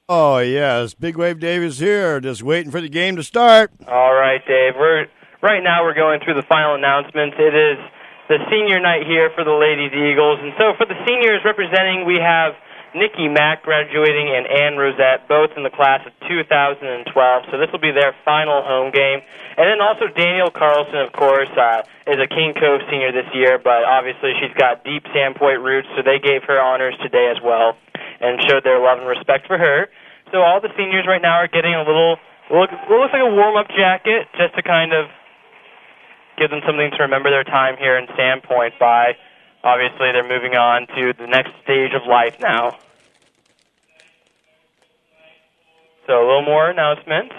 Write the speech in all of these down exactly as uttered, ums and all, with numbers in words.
Oh, yes. Big Wave Dave is here, just waiting for the game to start. All right, Dave. We're right now we're going through the final announcements. It is the senior night here for the Ladies Eagles. And so for the seniors representing, we have Nikki Mack graduating and Ann Rosette, both in the class of two thousand twelve. So this will be their final home game. And then also Danielle Carlson, of course, uh, is a King Cove senior this year, but obviously she's got deep Sandpoint roots, so they gave her honors today as well and showed their love and respect for her. So all the seniors right now are getting a little, look, what looks like a warm-up jacket just to kind of give them something to remember their time here in Sandpoint by. Obviously, they're moving on to the next stage of life now. So a little more announcements.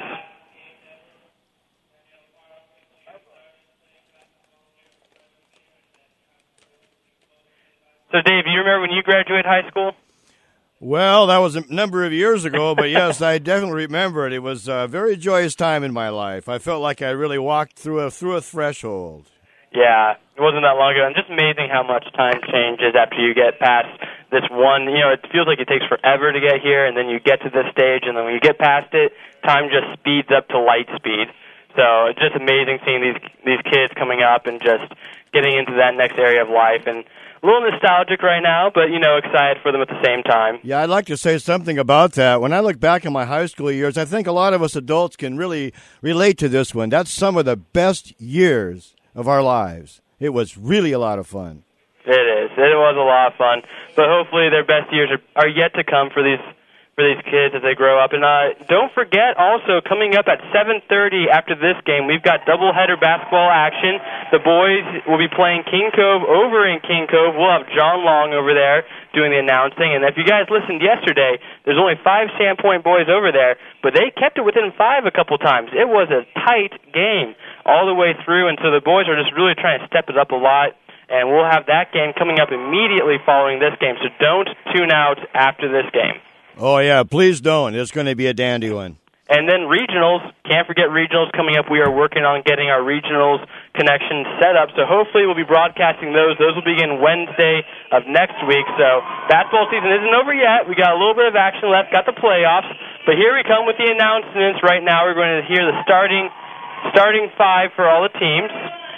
So, Dave, you remember when you graduated high school? Well, that was a number of years ago, but yes, I definitely remember it. It was a very joyous time in my life. I felt like I really walked through a through a threshold. Yeah, it wasn't that long ago, and just amazing how much time changes after you get past this one. You know, it feels like it takes forever to get here, and then you get to this stage, and then when you get past it, time just speeds up to light speed. So it's just amazing seeing these these kids coming up and just getting into that next area of life, and a little nostalgic right now, but, you know, excited for them at the same time. Yeah, I'd like to say something about that. When I look back at my high school years, I think a lot of us adults can really relate to this one. That's some of the best years of our lives. It was really a lot of fun. It is. It was a lot of fun. But hopefully their best years are, are yet to come for these for these kids as they grow up. And uh, don't forget, also, coming up at seven thirty after this game, we've got doubleheader basketball action. The boys will be playing King Cove over in King Cove. We'll have John Long over there doing the announcing. And if you guys listened yesterday, there's only five Sandpoint boys over there, but they kept it within five a couple times. It was a tight game all the way through, and so the boys are just really trying to step it up a lot. And we'll have that game coming up immediately following this game, so don't tune out after this game. Oh, yeah, please don't. It's going to be a dandy one. And then regionals, can't forget regionals coming up. We are working on getting our regionals connection set up, so hopefully we'll be broadcasting those. Those will begin Wednesday of next week. So basketball season isn't over yet. We got a little bit of action left, got the playoffs. But here we come with the announcements. Right now we're going to hear the starting starting five for all the teams.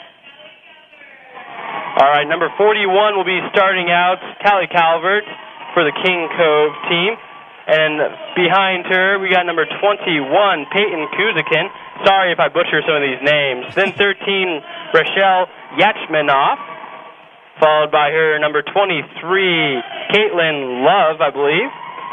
All right, number forty-one will be starting out, Callie Calvert for the King Cove team. And behind her, we got number twenty-one, Peyton Kuzikin. Sorry if I butcher some of these names. Then thirteen, Rochelle Yachmanoff. Followed by her, number twenty-three, Caitlin Love, I believe.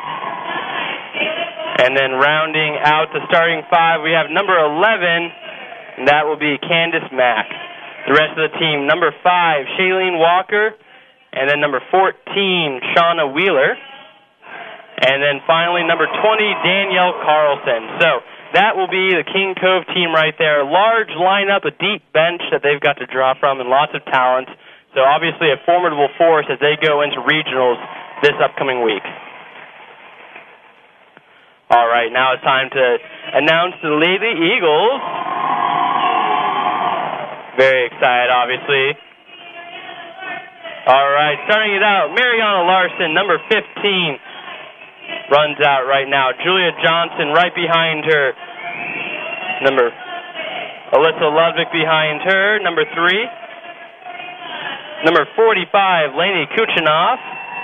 And then rounding out the starting five, we have number eleven, and that will be Candace Mack. The rest of the team, number five, Shailene Walker. And then number fourteen, Shauna Wheeler. And then finally, number twenty, Danielle Carlson. So that will be the King Cove team right there. Large lineup, a deep bench that they've got to draw from, and lots of talent. So obviously a formidable force as they go into regionals this upcoming week. All right, now it's time to announce the Lady Eagles. Very excited, obviously. All right, starting it out, Mariana Larson, number fifteen. Runs out right now. Julia Johnson right behind her. Number Alyssa Ludwig behind her. Number three. Number forty-five, Lainey Kuchinoff.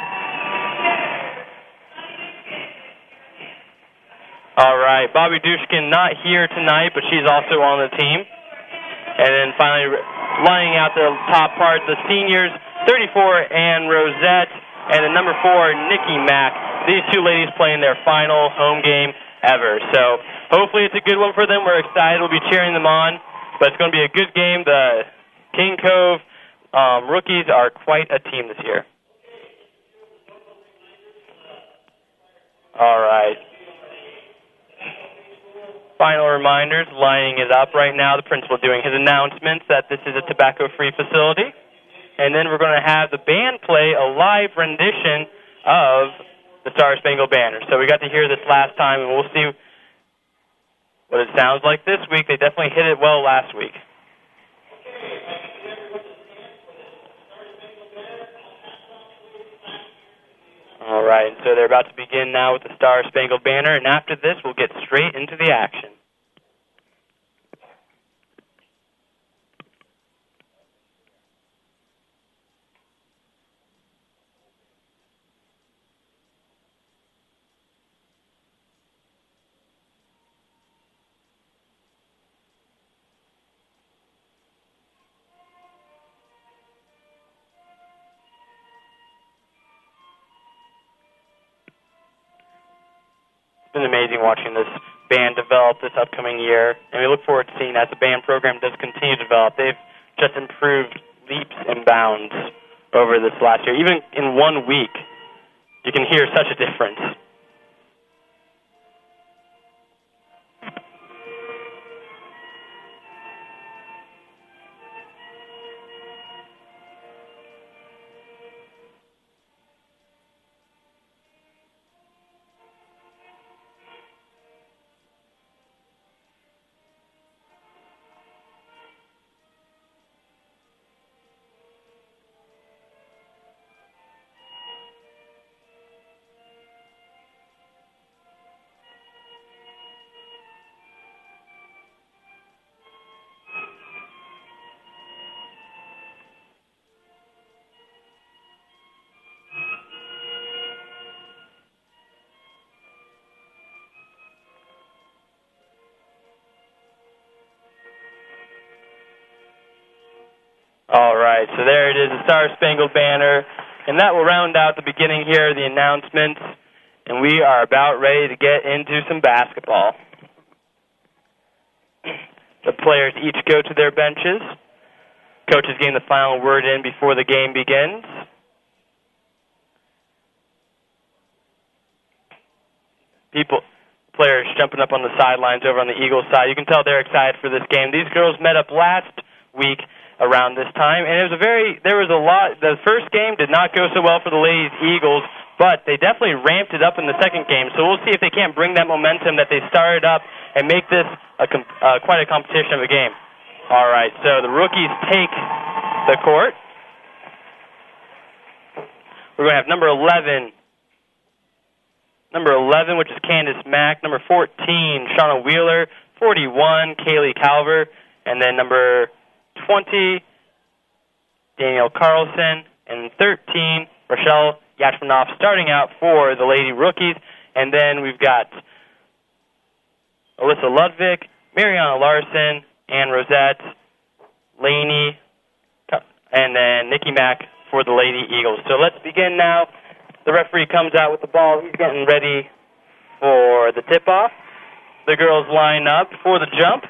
All right, Bobby Dushkin not here tonight, but she's also on the team. And then finally, lining out the top part, the seniors, thirty-four, Ann Rosette, and then number four, Nikki Mack. These two ladies playing their final home game ever. So hopefully it's a good one for them. We're excited. We'll be cheering them on. But it's going to be a good game. The King Cove um, rookies are quite a team this year. All right. Final reminders, lining it up right now. The principal doing his announcements that this is a tobacco-free facility. And then we're going to have the band play a live rendition of the Star Spangled Banner. So we got to hear this last time, and we'll see what it sounds like this week. They definitely hit it well last week. All right, so they're about to begin now with the Star Spangled Banner, and after this, we'll get straight into the action. It's been amazing watching this band develop this upcoming year, and we look forward to seeing as the band program does continue to develop. They've just improved leaps and bounds over this last year. Even in one week, you can hear such a difference. All right, so there it is, the Star Spangled Banner, and that will round out the beginning here of the announcements, and we are about ready to get into some basketball. The players each go to their benches. Coach is getting the final word in before the game begins. People, players jumping up on the sidelines over on the Eagles side. You can tell they're excited for this game. These girls met up last week around this time, and it was a very, there was a lot, the first game did not go so well for the ladies Eagles, but they definitely ramped it up in the second game, so we'll see if they can't bring that momentum that they started up and make this a, uh, quite a competition of a game. All right, so the rookies take the court. We're going to have number eleven, number eleven, which is Candace Mack, number fourteen, Shauna Wheeler, forty-one, Kaylee Calver, and then number twenty, Danielle Carlson, and thirteen, Rochelle Yachmanoff, starting out for the Lady Rookies. And then we've got Alyssa Ludwig, Mariana Larson, Ann Rosette, Laney, and then Nikki Mack for the Lady Eagles. So let's begin now. The referee comes out with the ball. He's getting ready for the tip-off. The girls line up for the jump.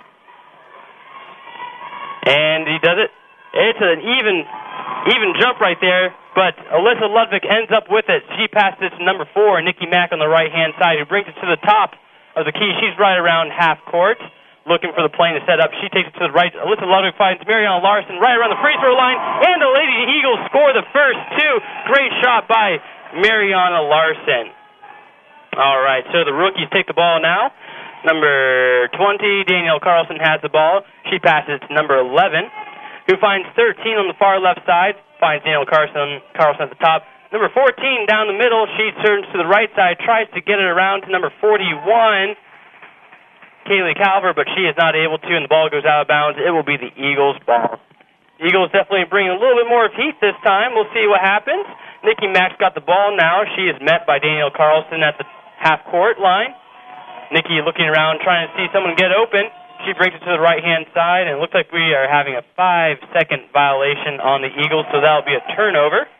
And he does it. It's an even even jump right there, but Alyssa Ludwig ends up with it. She passes it to number four, Nikki Mack on the right-hand side, who brings it to the top of the key. She's right around half court, looking for the plane to set up. She takes it to the right. Alyssa Ludwig finds Mariana Larson right around the free throw line, and the Lady Eagles score the first two. Great shot by Mariana Larson. All right, so the rookies take the ball now. Number twenty, Danielle Carlson, has the ball. She passes to number eleven, who finds thirteen on the far left side, finds Danielle Carlson, Carlson at the top. Number fourteen down the middle, she turns to the right side, tries to get it around to number forty-one, Kaylee Calver, but she is not able to, and the ball goes out of bounds. It will be the Eagles' ball. The Eagles definitely bringing a little bit more of heat this time. We'll see what happens. Nikki Mack's got the ball now. She is met by Danielle Carlson at the half-court line. Nikki looking around, trying to see someone get open. She brings it to the right-hand side, and it looks like we are having a five-second violation on the Eagles, so that will be a turnover.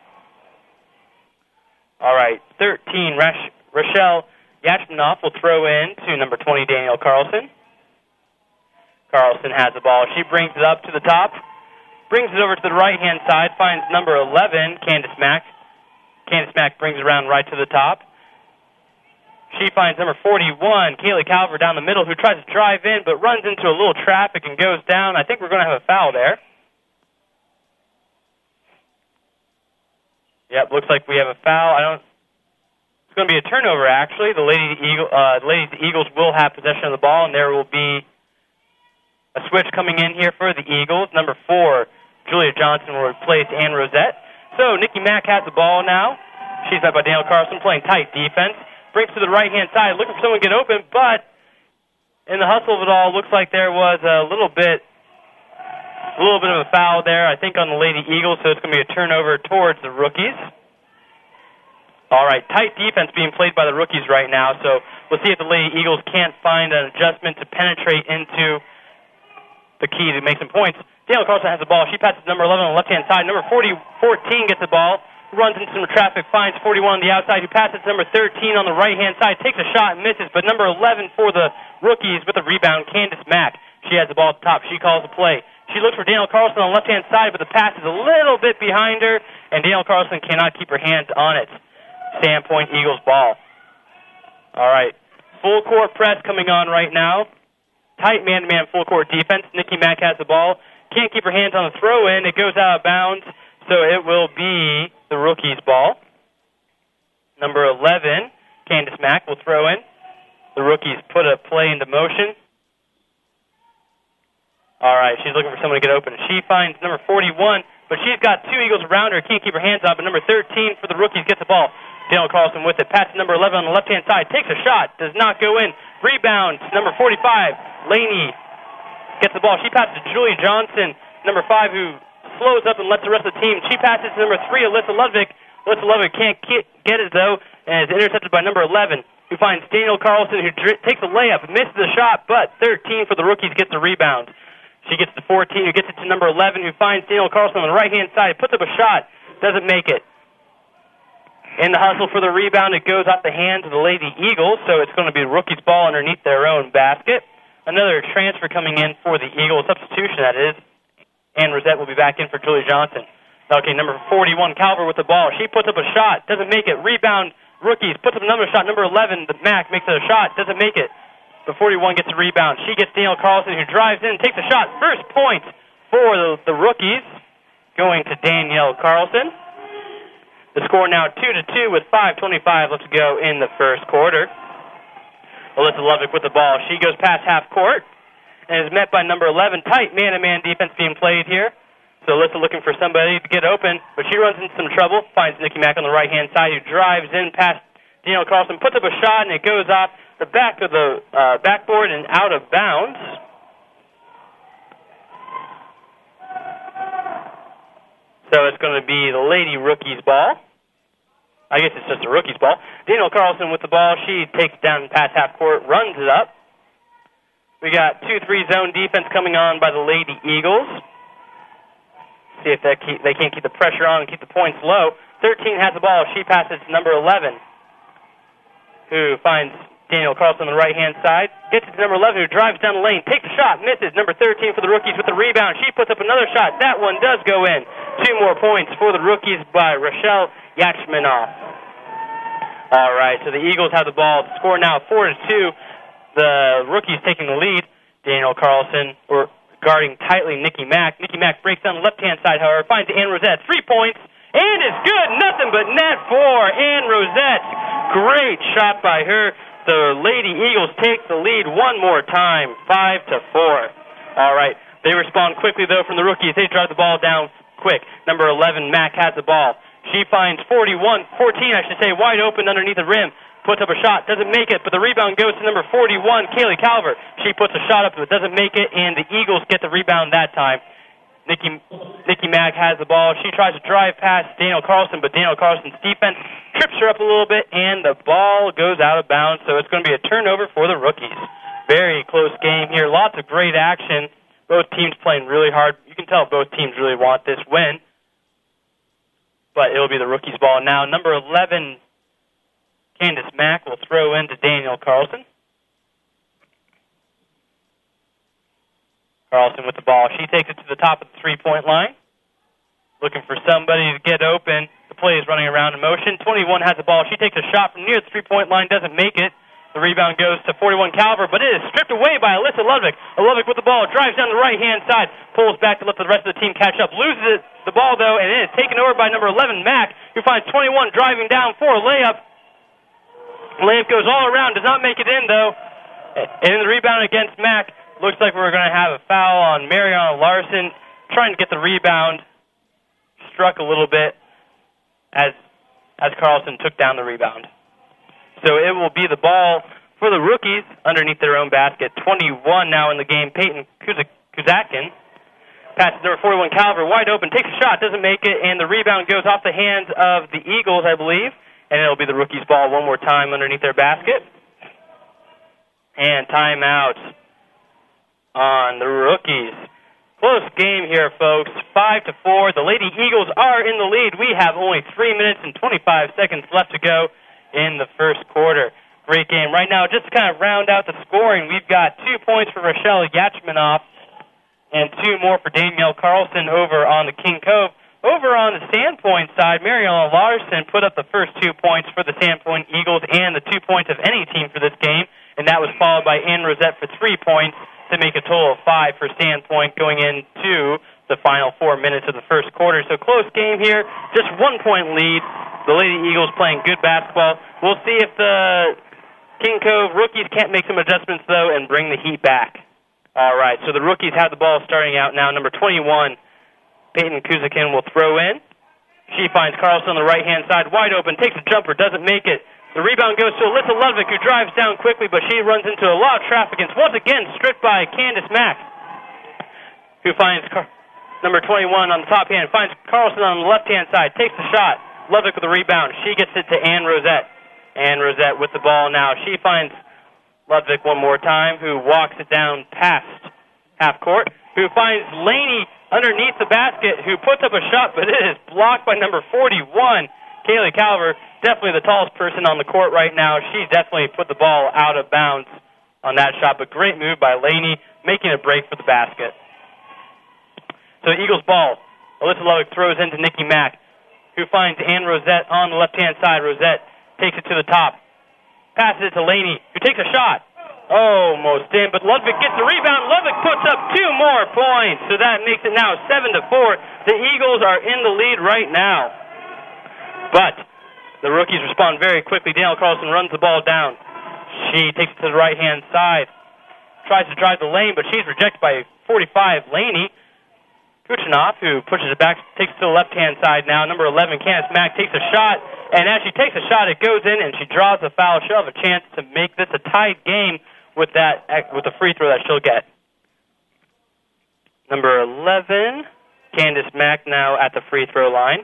All right, thirteen, Rash- Rochelle Yachmanoff will throw in to number twenty, Danielle Carlson. Carlson has the ball. She brings it up to the top, brings it over to the right-hand side, finds number eleven, Candace Mack. Candace Mack brings it around right to the top. She finds number forty-one, Kaylee Calver, down the middle, who tries to drive in but runs into a little traffic and goes down. I think we're going to have a foul there. Yep, looks like we have a foul. I don't. It's going to be a turnover, actually. The Lady Eagle, uh, Lady Eagles will have possession of the ball, and there will be a switch coming in here for the Eagles. Number four, Julia Johnson, will replace Ann Rosette. So Nikki Mack has the ball now. She's met by Danielle Carlson playing tight defense. Brings to the right-hand side, looking for someone to get open, but in the hustle of it all, looks like there was a little bit a little bit of a foul there, I think, on the Lady Eagles, so it's going to be a turnover towards the rookies. All right, tight defense being played by the rookies right now, so we'll see if the Lady Eagles can't find an adjustment to penetrate into the key to make some points. Danielle Carlson has the ball. She passes number eleven on the left-hand side. Number forty, fourteen gets the ball, runs into some traffic, finds forty-one on the outside, who passes to number thirteen on the right-hand side, takes a shot and misses, but number eleven for the rookies with the rebound, Candace Mack. She has the ball at the top. She calls the play. She looks for Danielle Carlson on the left-hand side, but the pass is a little bit behind her, and Danielle Carlson cannot keep her hands on it. Sandpoint Eagles ball. All right. Full court press coming on right now. Tight man-to-man full court defense. Nikki Mack has the ball. Can't keep her hands on the throw-in. It goes out of bounds, so it will be the rookies' ball. Number eleven, Candace Mack, will throw in. The rookies put a play into motion. All right, she's looking for someone to get open. She finds number forty-one, but she's got two Eagles around her. Can't keep her hands on, but number thirteen for the rookies gets the ball. Danielle Carlson with it. Passes number eleven on the left-hand side. Takes a shot. Does not go in. Rebound. Number forty-five, Laney, gets the ball. She passes to Julie Johnson, number five, who slows up and lets the rest of the team. She passes to number three, Alyssa Ludwig. Alyssa Ludwig can't get it, though, and is intercepted by number eleven, who finds Danielle Carlson, who dri- takes a layup, misses the shot, but thirteen for the rookies gets the rebound. She gets to fourteen, who gets it to number eleven, who finds Danielle Carlson on the right-hand side, puts up a shot, doesn't make it. In the hustle for the rebound, it goes off the hands of the Lady Eagles, so it's going to be the rookies' ball underneath their own basket. Another transfer coming in for the Eagles, substitution that is. Ann Rosette will be back in for Julie Johnson. Okay, number forty-one, Calver with the ball. She puts up a shot, doesn't make it. Rebound, rookies, puts up another shot. Number eleven, the Mack, makes it a shot, doesn't make it. The forty-one gets a rebound. She gets Danielle Carlson, who drives in, takes a shot. First point for the, the rookies, going to Danielle Carlson. The score now two to two with five twenty-five left to go in the first quarter. Alyssa Ludwig with the ball. She goes past half court and is met by number eleven. Tight man-to-man defense being played here. So Alyssa looking for somebody to get open, but she runs into some trouble. Finds Nikki Mack on the right-hand side, who drives in past Danielle Carlson, puts up a shot, and it goes off the back of the uh, backboard and out of bounds. So it's going to be the Lady Rookies ball. I guess it's just a Rookies ball. Danielle Carlson with the ball. She takes down past half court, runs it up. We got two three zone defense coming on by the Lady Eagles. See if they, keep, they can't keep the pressure on and keep the points low. thirteen has the ball. She passes to number eleven, who finds Danielle Carlson on the right-hand side. Gets it to number eleven, who drives down the lane. Takes a shot, misses. Number thirteen for the rookies with the rebound. She puts up another shot. That one does go in. Two more points for the rookies by Rochelle Yachmanoff. All right, so the Eagles have the ball. The score now four to two. The rookies taking the lead. Danielle Carlson or guarding tightly Nikki Mack. Nikki Mack breaks down the left-hand side, however, finds Ann Rosette. Three points, and it's good. Nothing but net for Ann Rosette. Great shot by her. The Lady Eagles take the lead one more time, five to four. All right, they respond quickly, though, from the rookies. They drive the ball down quick. Number eleven, Mack, has the ball. She finds forty-one, fourteen, I should say, wide open underneath the rim. Puts up a shot, doesn't make it, but the rebound goes to number forty-one, Kaylee Calver. She puts a shot up, but doesn't make it, and the Eagles get the rebound that time. Nikki, Nikki Mack has the ball. She tries to drive past Danielle Carlson, but Danielle Carlson's defense trips her up a little bit, and the ball goes out of bounds, so it's going to be a turnover for the rookies. Very close game here. Lots of great action. Both teams playing really hard. You can tell both teams really want this win. But it'll be the rookies' ball now. Number eleven, Candace Mack, will throw into Danielle Carlson. Carlson with the ball. She takes it to the top of the three-point line. Looking for somebody to get open. The play is running around in motion. twenty-one has the ball. She takes a shot from near the three-point line. Doesn't make it. The rebound goes to forty-one Calver, but it is stripped away by Alyssa Ludwig. Ludwig with the ball. Drives down the right-hand side. Pulls back to let the rest of the team catch up. Loses it, the ball, though, and it is taken over by number eleven, Mack, who finds twenty-one driving down for a layup. Layup goes all around. Does not make it in, though. And in the rebound against Mack, looks like we're going to have a foul on Mariana Larson. Trying to get the rebound. Struck a little bit as as Carlson took down the rebound. So it will be the ball for the rookies underneath their own basket. twenty-one now in the game. Peyton Kuzakin passes number forty-one, Calver, wide open, takes a shot, doesn't make it, and the rebound goes off the hands of the Eagles, I believe, and it'll be the rookies' ball one more time underneath their basket. And timeout on the rookies. Close game here, folks. Five to four. The Lady Eagles are in the lead. We have only three minutes and twenty-five seconds left to go in the first quarter. Great game. Right now, just to kind of round out the scoring, we've got two points for Rochelle Yachmanoff and two more for Danielle Carlson over on the King Cove. Over on the Sandpoint side, Mariella Larson put up the first two points for the Sandpoint Eagles and the two points of any team for this game, and that was followed by Ann Rosette for three points to make a total of five for Sandpoint going into the final four minutes of the first quarter. So close game here, just one point lead. The Lady Eagles playing good basketball. We'll see if the King Cove rookies can't make some adjustments, though, and bring the heat back. All right, so the rookies have the ball starting out now. Number twenty-one, Peyton Kuzakin will throw in. She finds Carlson on the right-hand side, wide open, takes a jumper, doesn't make it. The rebound goes to Alyssa Ludwig, who drives down quickly, but she runs into a lot of traffic and is once again stripped by Candace Mack, who finds Car- number twenty-one on the top hand, finds Carlson on the left-hand side, takes the shot. Ludwig with the rebound. She gets it to Ann Rosette. Ann Rosette with the ball now. She finds Ludwig one more time, who walks it down past half court, who finds Laney underneath the basket, who puts up a shot, but it is blocked by number forty-one, Kaylee Calver, definitely the tallest person on the court right now. She definitely put the ball out of bounds on that shot, but great move by Laney, making a break for the basket. So Eagles ball. Alyssa Ludwig throws into Nikki Mack, who finds Ann Rosette on the left-hand side. Rosette takes it to the top, passes it to Laney, who takes a shot. Almost in, but Ludwig gets the rebound. Ludwig puts up two more points, so that makes it now seven to four. The Eagles are in the lead right now. But the rookies respond very quickly. Danielle Carlson runs the ball down. She takes it to the right-hand side, tries to drive the lane, but she's rejected by forty-five, Laney Kuchinoff, who pushes it back, takes it to the left-hand side now. Number eleven, Candace Mack, takes a shot, and as she takes a shot, it goes in, and she draws a foul. She'll have a chance to make this a tied game with that with the free throw that she'll get. Number eleven, Candace Mack, now at the free throw line.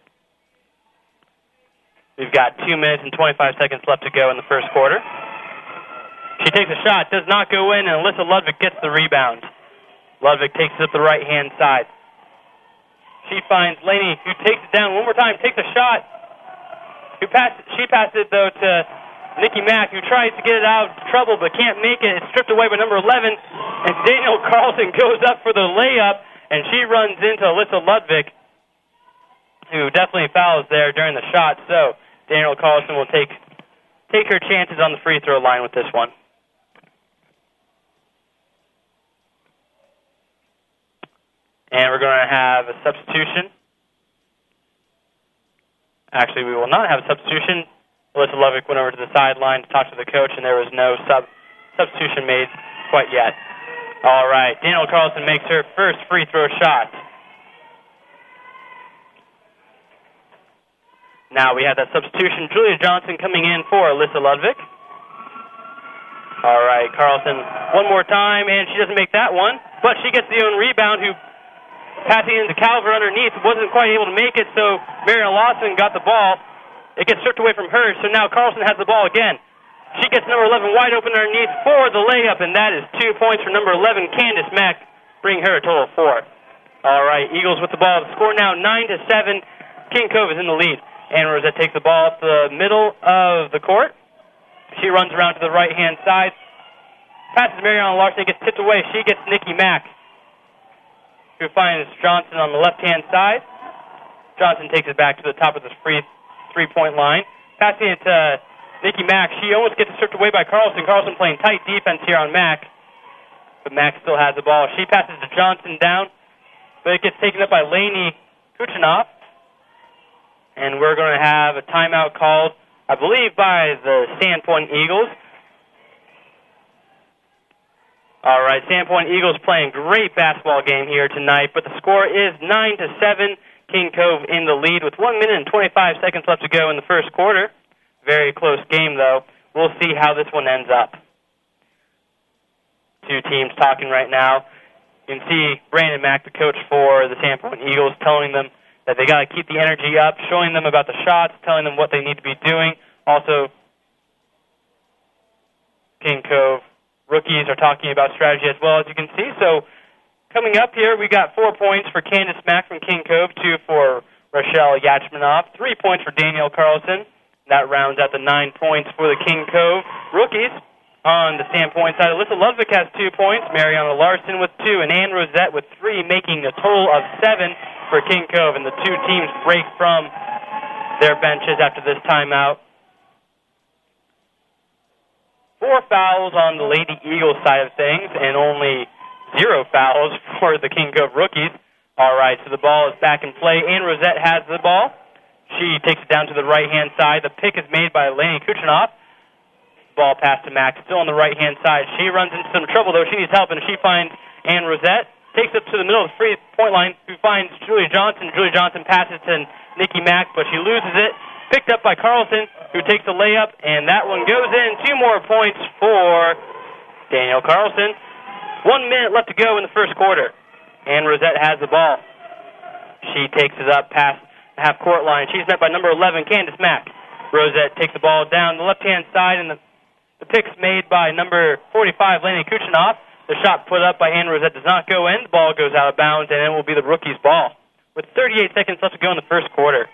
We've got two minutes and twenty-five seconds left to go in the first quarter. She takes a shot, does not go in, and Alyssa Ludwig gets the rebound. Ludwig takes it up the right-hand side. She finds Laney, who takes it down one more time, takes a shot. Who pass, she passes it, though, to Nikki Mack, who tries to get it out of trouble but can't make it. It's stripped away by number eleven, and Danielle Carlson goes up for the layup, and she runs into Alyssa Ludwig, who definitely fouls there during the shot. So Danielle Carlson will take take her chances on the free throw line with this one. And we're going to have a substitution. Actually, we will not have a substitution. Alyssa Ludwig went over to the sideline to talk to the coach, and there was no sub substitution made quite yet. All right, Danielle Carlson makes her first free throw shot. Now we have that substitution. Julia Johnson coming in for Alyssa Ludwig. All right, Carlson one more time, and she doesn't make that one, but she gets the own rebound, who passing into Calver underneath, wasn't quite able to make it, so Marion Lawson got the ball. It gets stripped away from her, so now Carlson has the ball again. She gets number eleven wide open underneath for the layup, and that is two points for number eleven, Candace Mack, bringing her a total of four. All right, Eagles with the ball. The score now nine to seven. King Cove is in the lead. Ann Rosette takes the ball up the middle of the court. She runs around to the right-hand side. Passes Marion Larson, gets tipped away. She gets Nikki Mack, who finds Johnson on the left-hand side. Johnson takes it back to the top of the free three-point line. Passing it to Nikki Mack. She almost gets stripped away by Carlson. Carlson playing tight defense here on Mack, but Mack still has the ball. She passes to Johnson down, but it gets taken up by Laney Kuchinoff. And we're going to have a timeout called, I believe, by the Sandpoint Eagles. All right, Sandpoint Eagles playing great basketball game here tonight, but the score is nine to seven. King Cove in the lead with one minute and twenty-five seconds left to go in the first quarter. Very close game, though. We'll see how this one ends up. Two teams talking right now. You can see Brandon Mack, the coach for the Sandpoint Eagles, telling them that they got to keep the energy up, showing them about the shots, telling them what they need to be doing. Also, King Cove rookies are talking about strategy as well, as you can see. So coming up here, we got four points for Candace Mack from King Cove, two for Rochelle Yachmanoff, three points for Danielle Carlson. That rounds out the nine points for the King Cove rookies. On the Sandpoint side, Alyssa Ludwig has two points, Mariana Larson with two, and Ann Rosette with three, making a total of seven for King Cove. And the two teams break from their benches after this timeout. Four fouls on the Lady Eagles side of things, and only zero fouls for the King Cove rookies. All right, so the ball is back in play. Ann Rosette has the ball. She takes it down to the right-hand side. The pick is made by Lainey Kuchinoff. Ball pass to Mack, still on the right-hand side. She runs into some trouble, though. She needs help, and she finds Ann Rosette. Takes it to the middle of the free-point line, who finds Julia Johnson. Julia Johnson passes to Nikki Mack, but she loses it. Picked up by Carlson, who takes the layup, and that one goes in. Two more points for Danielle Carlson. One minute left to go in the first quarter. Ann Rosette has the ball. She takes it up past the half-court line. She's met by number eleven, Candace Mack. Rosette takes the ball down the left-hand side, and the The pick's made by number forty-five, Lainey Kuchinoff. The shot put up by Ann Rosette does not go in. The ball goes out of bounds, and it will be the rookie's ball. With thirty-eight seconds left to go in the first quarter.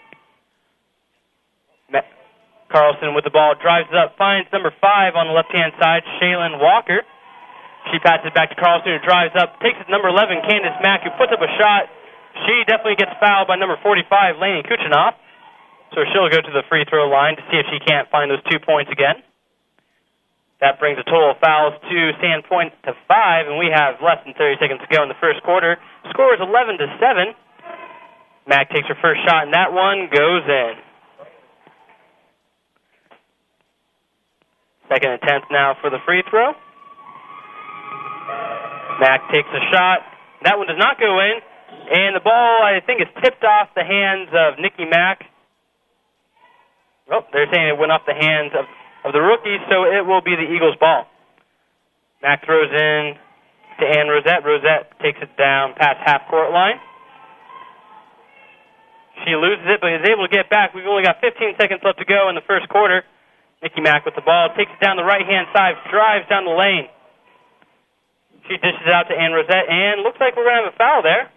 Carlson with the ball, drives it up, finds number five on the left-hand side, Shaylin Walker. She passes it back to Carlson, who drives up, takes it to number eleven, Candace Mack, who puts up a shot. She definitely gets fouled by number forty-five, Lainey Kuchinoff. So she'll go to the free throw line to see if she can't find those two points again. That brings the total of fouls to Sandpoint to five, and we have less than thirty seconds to go in the first quarter. Score is eleven to seven. Mack takes her first shot, and that one goes in. Second attempt now for the free throw. Mack takes a shot. That one does not go in, and the ball, I think, is tipped off the hands of Nikki Mack. Oh, they're saying it went off the hands of of the rookies, so it will be the Eagles' ball. Mack throws in to Ann Rosette. Rosette takes it down past half-court line. She loses it, but is able to get back. We've only got fifteen seconds left to go in the first quarter. Nikki Mack with the ball, takes it down the right-hand side, drives down the lane. She dishes it out to Ann Rosette, and looks like we're going to have a foul there.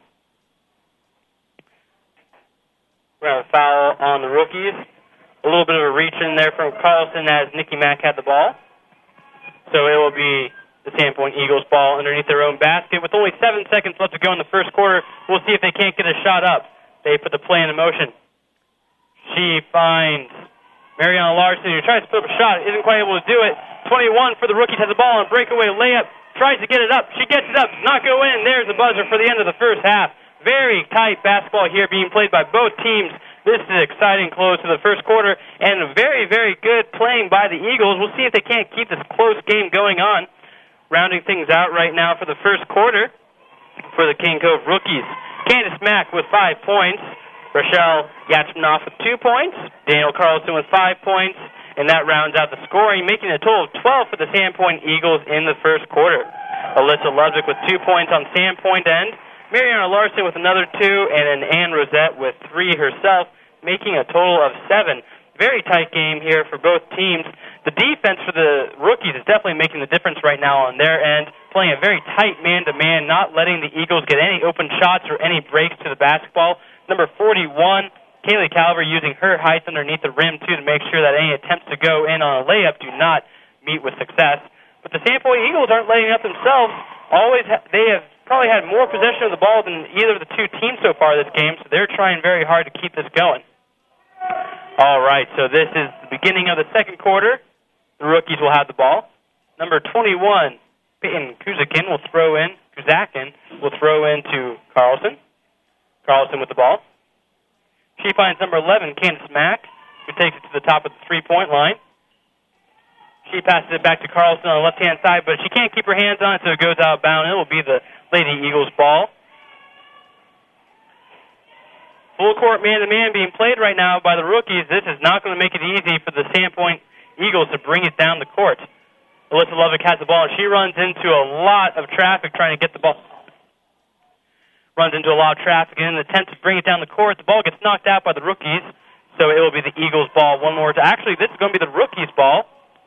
We're going to have a foul on the rookies. A little bit of a reach in there from Carlson as Nikki Mack had the ball. So it will be the Sandpoint Eagles ball underneath their own basket. With only seven seconds left to go in the first quarter, we'll see if they can't get a shot up. They put the play into motion. She finds Mariana Larson, who tries to put up a shot, isn't quite able to do it. twenty-one for the rookies, has the ball on a breakaway layup, tries to get it up. She gets it up, does not go in. There's the buzzer for the end of the first half. Very tight basketball here being played by both teams. This is an exciting close to the first quarter, and a very, very good playing by the Eagles. We'll see if they can't keep this close game going on. Rounding things out right now for the first quarter for the King Cove rookies. Candace Mack with five points. Rochelle Yachmanoff with two points. Daniel Carlson with five points. And that rounds out the scoring, making a total of twelve for the Sandpoint Eagles in the first quarter. Alyssa Ludwig with two points on Sandpoint end. Mariana Larson with another two, and then Ann Rosette with three herself, making a total of seven. Very tight game here for both teams. The defense for the rookies is definitely making the difference right now on their end, playing a very tight man-to-man, not letting the Eagles get any open shots or any breaks to the basketball. Number forty-one, Kaylee Calver, using her height underneath the rim, too, to make sure that any attempts to go in on a layup do not meet with success. But the Sandpoint Eagles aren't letting up themselves. Always, ha- they have probably had more possession of the ball than either of the two teams so far this game, so they're trying very hard to keep this going. All right, so this is the beginning of the second quarter. The rookies will have the ball. Number twenty-one, Peyton Kuzakin will throw in. Kuzakin will throw in to Carlson. Carlson with the ball. She finds number eleven, Candace Mack, who takes it to the top of the three-point line. She passes it back to Carlson on the left-hand side, but she can't keep her hands on it, so it goes out of bounds. It will be the Lady Eagles ball. Full court man-to-man being played right now by the rookies. This is not going to make it easy for the Sandpoint Eagles to bring it down the court. Alyssa Lovick has the ball, and she runs into a lot of traffic trying to get the ball. Runs into a lot of traffic in an attempt to bring it down the court. The ball gets knocked out by the rookies, so it will be the Eagles' ball one more time. Actually, this is going to be the rookies' ball.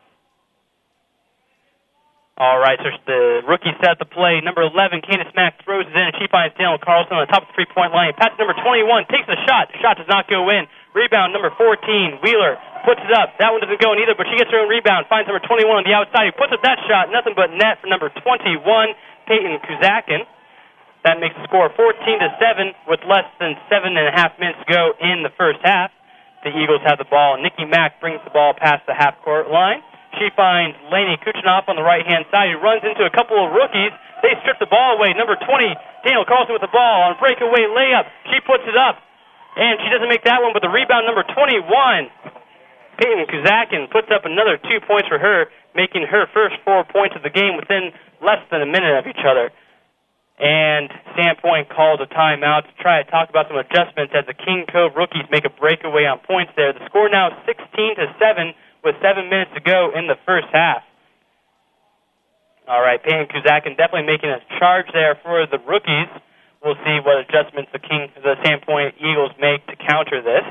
All right, so the rookie set the play. Number eleven, Candace Mack throws it in, and she finds Daniel Carlson on the top of the three-point line. Pass to number twenty-one, takes the shot. The shot does not go in. Rebound, number fourteen, Wheeler puts it up. That one doesn't go in either, but she gets her own rebound. Finds number twenty-one on the outside. He puts up that shot. Nothing but net for number twenty-one, Peyton Kuzakin. That makes the score fourteen to seven with less than seven and a half minutes to go in the first half. The Eagles have the ball. Nikki Mack brings the ball past the half-court line. She finds Lainey Kuchinoff on the right-hand side. He runs into a couple of rookies. They strip the ball away. Number twenty, Daniel Carlson with the ball on a breakaway layup. She puts it up, and she doesn't make that one, but the rebound, number twenty-one, Peyton Kuzakin, puts up another two points for her, making her first four points of the game within less than a minute of each other. And Sandpoint calls a timeout to try to talk about some adjustments as the King Cove rookies make a breakaway on points there. The score now sixteen to seven. With seven minutes to go in the first half. All right, Peyton Kuzakin definitely making a charge there for the rookies. We'll see what adjustments the King, the Sandpoint Eagles make to counter this.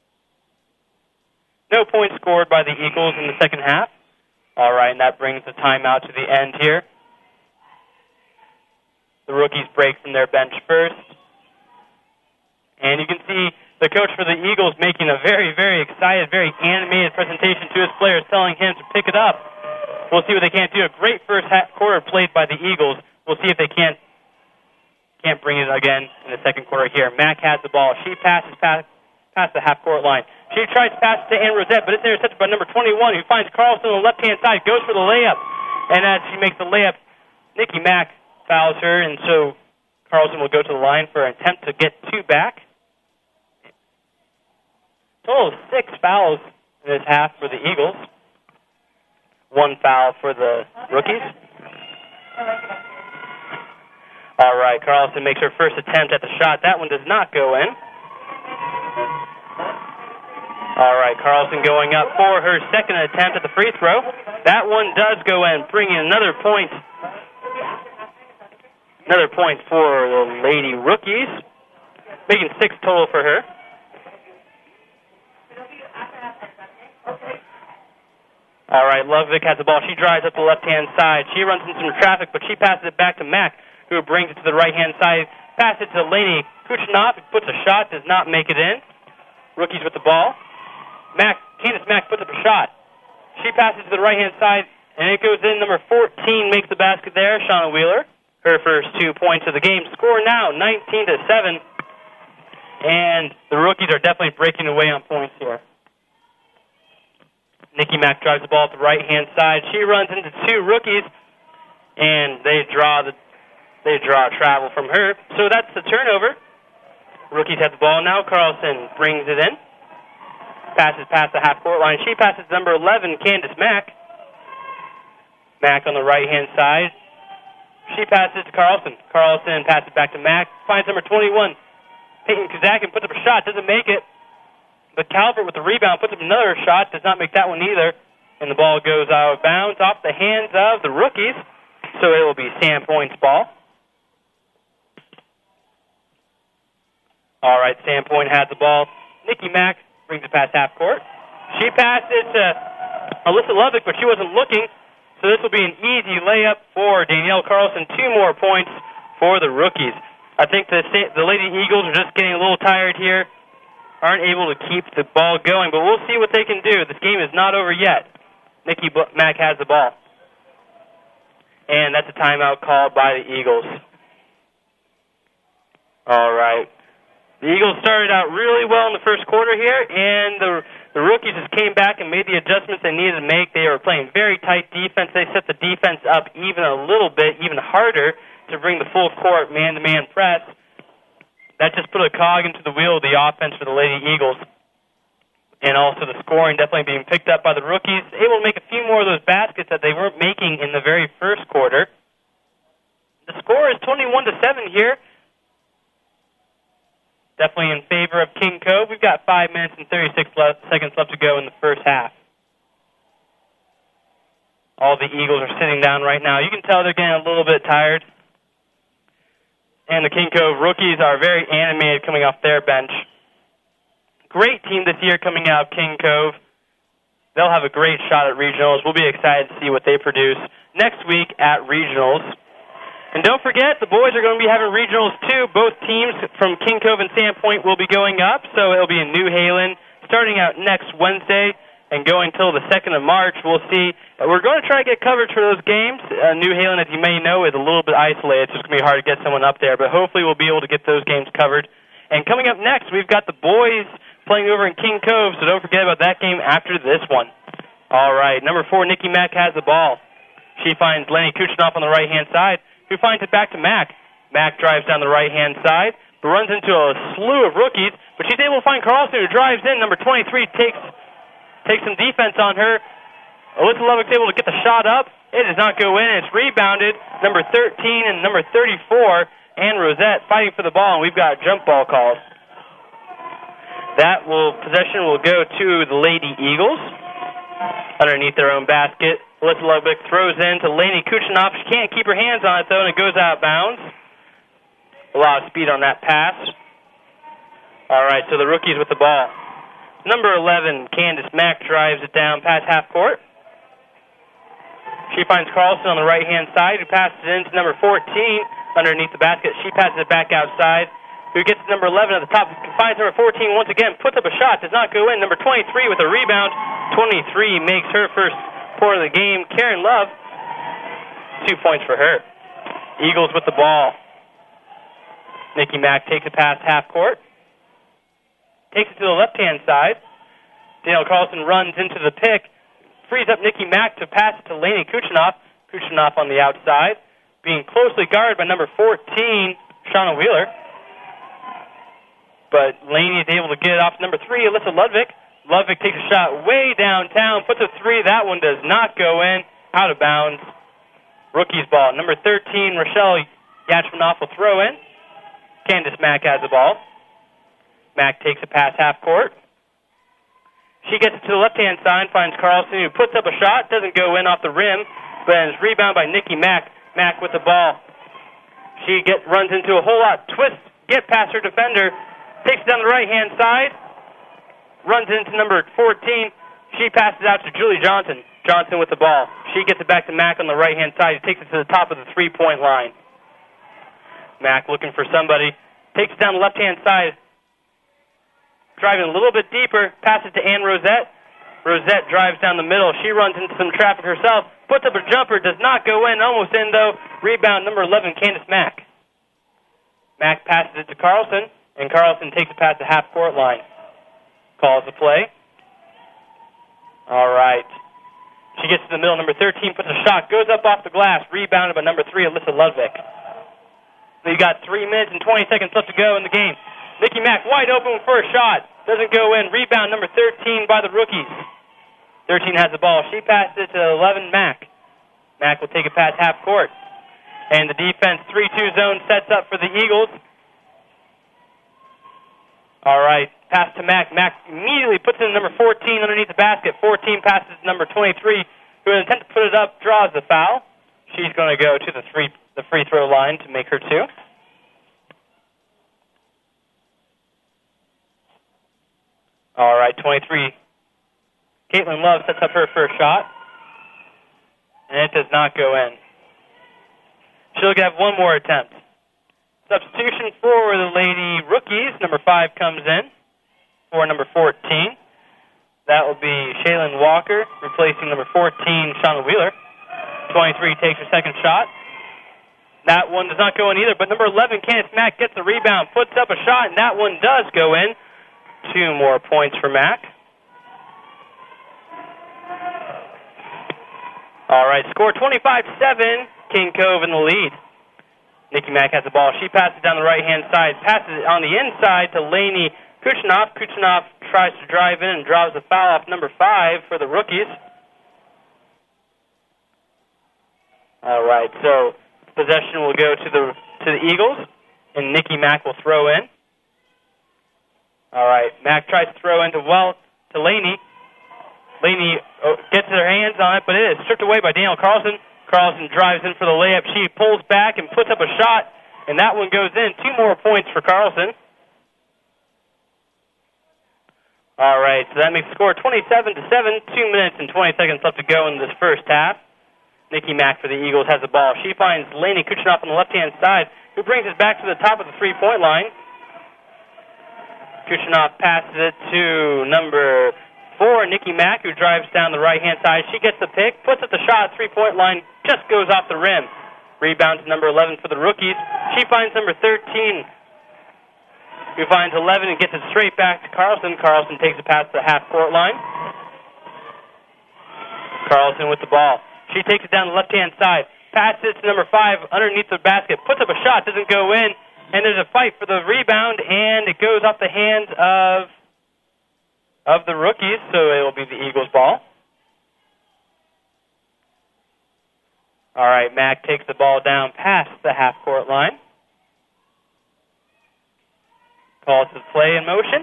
No points scored by the Eagles in the second half. All right, and that brings the timeout to the end here. The rookies break from their bench first. And you can see the coach for the Eagles making a very, very excited, very animated presentation to his players, telling him to pick it up. We'll see what they can't do. A great first half quarter played by the Eagles. We'll see if they can't can't bring it again in the second quarter here. Mack has the ball. She passes past, past the half-court line. She tries to pass it to Ann Rosette, but it's intercepted by number twenty-one, who finds Carlson on the left-hand side, goes for the layup. And as she makes the layup, Nikki Mack fouls her, and so Carlson will go to the line for an attempt to get two back. Total of six fouls in this half for the Eagles. One foul for the rookies. All right, Carlson makes her first attempt at the shot. That one does not go in. All right, Carlson going up for her second attempt at the free throw. That one does go in, bringing another point. Another point for the Lady Rookies, making six total for her. All right, Lovick has the ball. She drives up the left-hand side. She runs into some traffic, but she passes it back to Mack, who brings it to the right-hand side. Passes it to Lainey Kuchinoff. Puts a shot, does not make it in. Rookies with the ball. Mack, Candace Mack puts up a shot. She passes to the right-hand side, and it goes in. Number fourteen makes the basket there, Shauna Wheeler. Her first two points of the game. Score now, nineteen to seven. And the rookies are definitely breaking away on points here. Nikki Mack drives the ball at the right-hand side. She runs into two rookies, and they draw the they draw travel from her. So that's the turnover. Rookies have the ball now. Carlson brings it in. Passes past the half-court line. She passes to number eleven, Candace Mack. Mack on the right-hand side. She passes to Carlson. Carlson passes back to Mack. Finds number twenty-one. Peyton Kuzakin puts up a shot. Doesn't make it. But Calvert with the rebound puts up another shot. Does not make that one either. And the ball goes out of bounds off the hands of the rookies. So it will be Sandpoint's ball. All right, Sandpoint has the ball. Nikki Mack brings it past half court. She passed it to Alyssa Lovick, but she wasn't looking. So this will be an easy layup for Danielle Carlson. Two more points for the rookies. I think the the Lady Eagles are just getting a little tired here. Aren't able to keep the ball going, but we'll see what they can do. This game is not over yet. Nikki Mack has the ball. And that's a timeout called by the Eagles. All right. The Eagles started out really well in the first quarter here, and the the rookies just came back and made the adjustments they needed to make. They were playing very tight defense. They set the defense up even a little bit, even harder, to bring the full court man-to-man press. That just put a cog into the wheel of the offense for the Lady Eagles. And also the scoring definitely being picked up by the rookies, able to make a few more of those baskets that they weren't making in the very first quarter. The score is twenty-one to seven here. definitely in favor of King Cove. We've got five minutes and thirty-six left, seconds left to go in the first half. All the Eagles are sitting down right now. You can tell they're getting a little bit tired. And the King Cove rookies are very animated coming off their bench. Great team this year coming out of King Cove. They'll have a great shot at regionals. We'll be excited to see what they produce next week at regionals. And don't forget, the boys are going to be having regionals too. Both teams from King Cove and Sandpoint will be going up, so it'll be in New Halen starting out next Wednesday and going until the second of March. We'll see. We're going to try to get coverage for those games. Uh, New Halen, as you may know, is a little bit isolated. It's just going to be hard to get someone up there, but hopefully we'll be able to get those games covered. And coming up next, we've got the boys playing over in King Cove, so don't forget about that game after this one. All right, number four, Nikki Mack has the ball. She finds Lenny Kuchinoff on the right-hand side, who finds it back to Mack. Mack drives down the right-hand side, but runs into a slew of rookies, but she's able to find Carlson, who drives in. Number twenty-three takes takes some defense on her. Alyssa Lovick's able to get the shot up. It does not go in. It's rebounded. Number thirteen and number thirty-four, Ann Rosette, fighting for the ball, and we've got a jump ball called. That will possession will go to the Lady Eagles underneath their own basket. Alyssa Lovick throws in to Lainey Kuchinoff. She can't keep her hands on it, though, and it goes out of bounds. A lot of speed on that pass. All right, so the rookies with the ball. Number eleven, Candace Mack, drives it down past half court. She finds Carlson on the right-hand side, who passes it into number fourteen underneath the basket. She passes it back outside. Who gets number eleven at the top, finds number fourteen once again, puts up a shot, does not go in. Number twenty-three with a rebound. twenty-three makes her first point of the game. Karen Love, two points for her. Eagles with the ball. Nikki Mack takes it past half court. Takes it to the left-hand side. Danielle Carlson runs into the pick. Frees up Nikki Mack to pass it to Lainey Kuchinoff. Kuchinoff on the outside. Being closely guarded by number fourteen, Shauna Wheeler. But Lainey is able to get it off number three, Alyssa Ludwig. Ludwig takes a shot way downtown, puts a three. That one does not go in. Out of bounds. Rookie's ball. Number thirteen, Rochelle Yachmanoff will throw in. Candace Mack has the ball. Mack takes it past half court. She gets it to the left-hand side, finds Carlson, who puts up a shot. Doesn't go in off the rim, but is rebounded by Nikki Mack. Mack with the ball. She get runs into a whole lot. Twist, get past her defender. Takes it down the right-hand side. Runs into number fourteen. She passes out to Julie Johnson. Johnson with the ball. She gets it back to Mack on the right-hand side. He takes it to the top of the three-point line. Mack looking for somebody. Takes it down the left-hand side. Driving a little bit deeper. Passes to Ann Rosette. Rosette drives down the middle. She runs into some traffic herself. Puts up a jumper. Does not go in. Almost in, though. Rebound number eleven, Candace Mack. Mack passes it to Carlson. And Carlson takes it past the half-court line. Calls the play. All right. She gets to the middle. Number thirteen puts a shot. Goes up off the glass. Rebounded by number three, Alyssa Ludwig. So you got three minutes and twenty seconds left to go in the game. Nikki Mack wide open for a shot. Doesn't go in. Rebound number thirteen by the rookies. thirteen has the ball. She passes it to eleven, Mack. Mack will take it past half court. And the defense three two zone sets up for the Eagles. All right, pass to Mack. Mack immediately puts it in number fourteen underneath the basket. fourteen passes to number twenty-three, who in intent to put it up, draws the foul. She's going to go to the free, the free throw line to make her two. All right, twenty-three. Caitlin Love sets up her first shot, and it does not go in. She'll have one more attempt. Substitution for the Lady Rookies. Number five comes in for number fourteen. That will be Shaylin Walker, replacing number fourteen, Shauna Wheeler. twenty-three takes her second shot. That one does not go in either, but number eleven, Candace Mack, gets the rebound, puts up a shot, and that one does go in. Two more points for Mack. All right, score twenty-five seven, King Cove in the lead. Nikki Mack has the ball. She passes down the right-hand side, passes it on the inside to Lainey Kuchinoff. Kuchinoff tries to drive in and draws the foul off number five for the rookies. All right, so possession will go to the to the Eagles, and Nikki Mack will throw in. All right, Mack tries to throw into well to Laney. Laney oh, gets her hands on it, but it is stripped away by Daniel Carlson. Carlson drives in for the layup. She pulls back and puts up a shot, and that one goes in. Two more points for Carlson. All right, so that makes the score twenty-seven to seven. Two minutes and twenty seconds left to go in this first half. Nikki Mack for the Eagles has the ball. She finds Laney Kuchinoff on the left-hand side, who brings it back to the top of the three-point line. Kuchinoff passes it to number four, Nikki Mack, who drives down the right-hand side. She gets the pick, puts up the shot, three-point line, just goes off the rim. Rebound to number eleven for the rookies. She finds number thirteen, who finds eleven and gets it straight back to Carlson. Carlson takes it past the half-court line. Carlson with the ball. She takes it down the left-hand side, passes it to number five underneath the basket, puts up a shot, doesn't go in, and there's a fight for the rebound, and it goes off the hands of of the rookies, so it will be the Eagles' ball. All right, Mack takes the ball down past the half-court line. Calls the play in motion.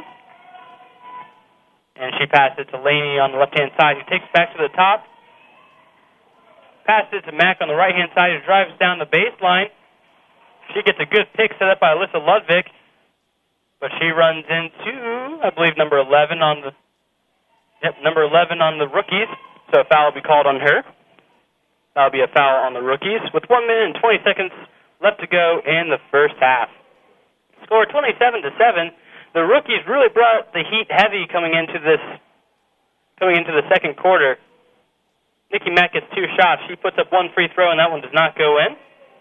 And she passes it to Laney on the left-hand side, who takes it back to the top. Passes it to Mack on the right-hand side, who drives down the baseline. She gets a good pick set up by Alyssa Ludwig, but she runs into, I believe, number eleven on the, yep, number eleven on the rookies, so a foul will be called on her. That'll be a foul on the rookies with one minute and twenty seconds left to go in the first half. Score twenty-seven to seven. The rookies really brought the heat heavy coming into this, coming into the second quarter. Nikki Mack gets two shots. She puts up one free throw, and that one does not go in.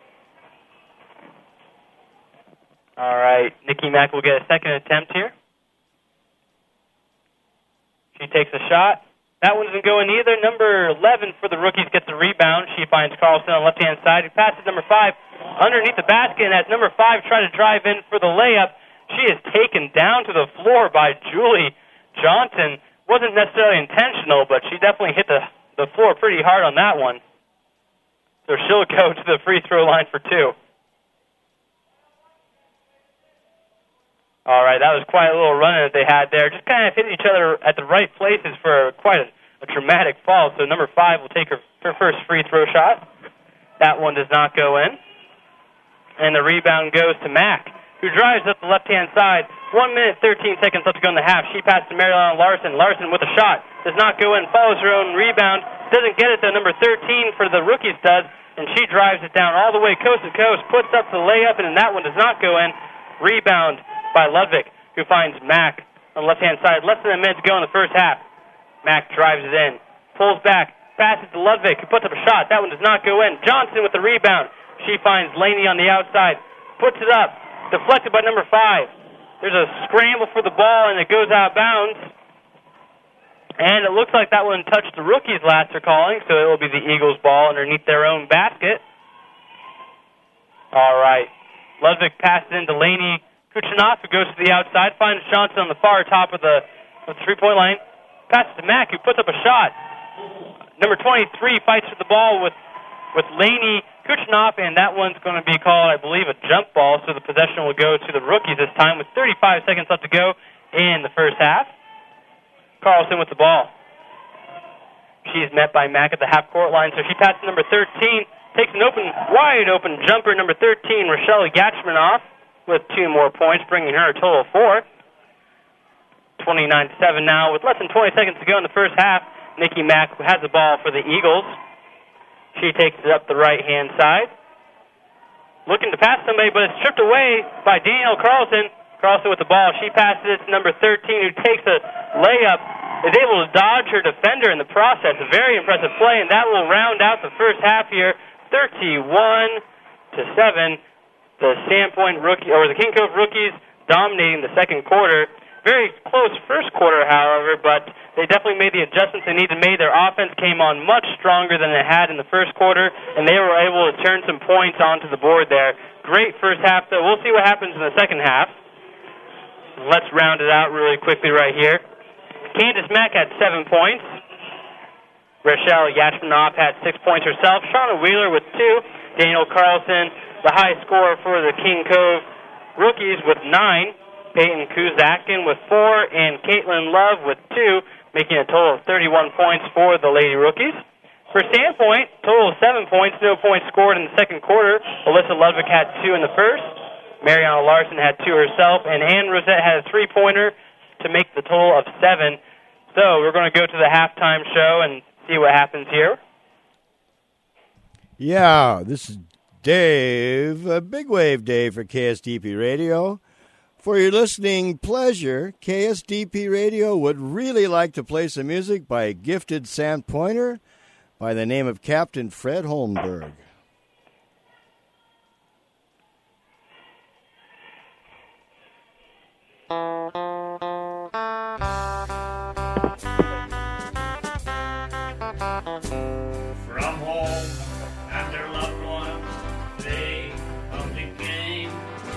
All right, Nikki Mack will get a second attempt here. She takes a shot. That one doesn't go in either. Number eleven for the rookies gets the rebound. She finds Carlson on the left-hand side. He passes number five underneath the basket, and as number five tries to drive in for the layup, she is taken down to the floor by Julie Johnson. Wasn't necessarily intentional, but she definitely hit the, the floor pretty hard on that one. So she'll go to the free throw line for two. All right, that was quite a little run that they had there. Just kind of hit each other at the right places for quite a, a dramatic fall. So number five will take her, her first free throw shot. That one does not go in. And the rebound goes to Mack, who drives up the left-hand side. One minute, thirteen seconds left to go in the half. She passes to Marilyn Larson. Larson with a shot. Does not go in. Follows her own rebound. Doesn't get it, though. Number thirteen for the rookies does. And she drives it down all the way coast to coast. Puts up the layup, and that one does not go in. Rebound by Ludwig, who finds Mack on the left-hand side. Less than a minute to go in the first half. Mack drives it in. Pulls back. Passes to Ludwig, who puts up a shot. That one does not go in. Johnson with the rebound. She finds Laney on the outside. Puts it up. Deflected by number five. There's a scramble for the ball, and it goes out of bounds. And it looks like that one touched the rookies' last they're calling, so it will be the Eagles' ball underneath their own basket. All right. Ludwig passes into Laney Kuchinoff, who goes to the outside, finds Johnson on the far top of the, of the three-point line. Passes to Mack, who puts up a shot. Number twenty-three fights for the ball with, with Laney Kuchinoff, and that one's going to be called, I believe, a jump ball, so the possession will go to the rookies this time with thirty-five seconds left to go in the first half. Carlson with the ball. She's met by Mack at the half-court line, so she passes number thirteen, takes an open, wide-open jumper, number thirteen, Rochelle Yachmanoff, with two more points, bringing her a total of four. twenty-nine to seven now. With less than twenty seconds to go in the first half, Nikki Mack has the ball for the Eagles. She takes it up the right-hand side. Looking to pass somebody, but it's stripped away by Danielle Carlson. Carlson with the ball. She passes it to number thirteen, who takes a layup, is able to dodge her defender in the process. A very impressive play, and that will round out the first half here, thirty-one to seven. The Sandpoint rookie, or the King Cove rookies dominating the second quarter. Very close first quarter, however, but they definitely made the adjustments they needed to make. Their offense came on much stronger than it had in the first quarter, and they were able to turn some points onto the board there. Great first half, though. We'll see what happens in the second half. Let's round it out really quickly right here. Candace Mack had seven points. Rochelle Yachmanoff had six points herself. Shauna Wheeler with two. Daniel Carlson, the high scorer for the King Cove rookies, with nine. Peyton Kuzakin with four, and Caitlin Love with two, making a total of thirty-one points for the Lady Rookies. For Sandpoint, total of seven points, no points scored in the second quarter. Alyssa Ludwig had two in the first. Mariana Larson had two herself, and Ann Rosette had a three-pointer to make the total of seven. So we're going to go to the halftime show and see what happens here. Yeah, this is Dave, uh, Big Wave Dave for K S D P Radio. For your listening pleasure, K S D P Radio would really like to play some music by a gifted Sandpointer by the name of Captain Fred Holmberg. From home and their loved ones, they humbly came.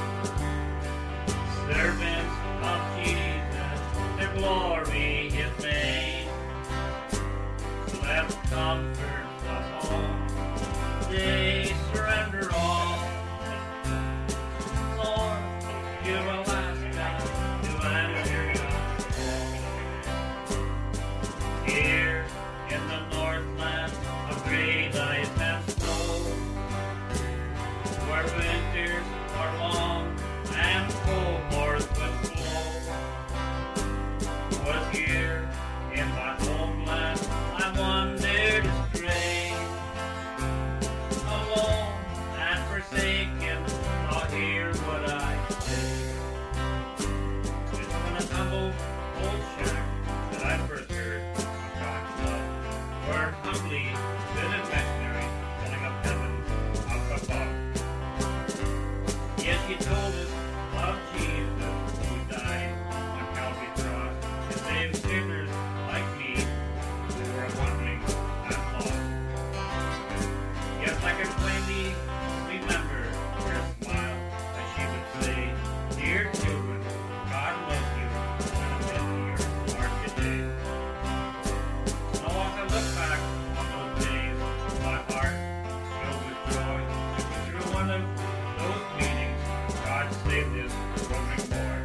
Servants of Jesus, their glory, His name. Left comforts of home, they surrender all. Lord, you will ask us to answer your call. Here in the Northland of great ice and snow, where winters are long and cold north would flow, was here in my homeland I wandered astray, alone and forsaken. Now hear what I say. It's in a humble old shack that I first heard of God's love, where humbly stood a missionary telling of heaven up above. Yes, he told us of Jesus who died on Calvary's cross to save sinners like me who were wandering and lost. Yes, I can plainly remember her smile as she would say, "Dear children, God loves you when I'm in your heart today." Now as I look back on those days, my heart filled with joy. Through one of those meetings, God saved this roaming boy.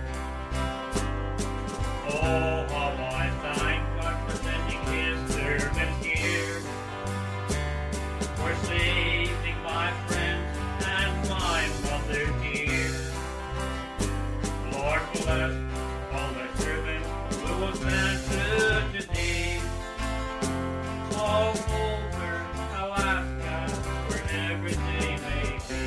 Oh, how I thank God for sending His servants here, for saving my friends and my mother dear. Lord bless all the servants who will stand to today, all over Alaska, wherever they may be.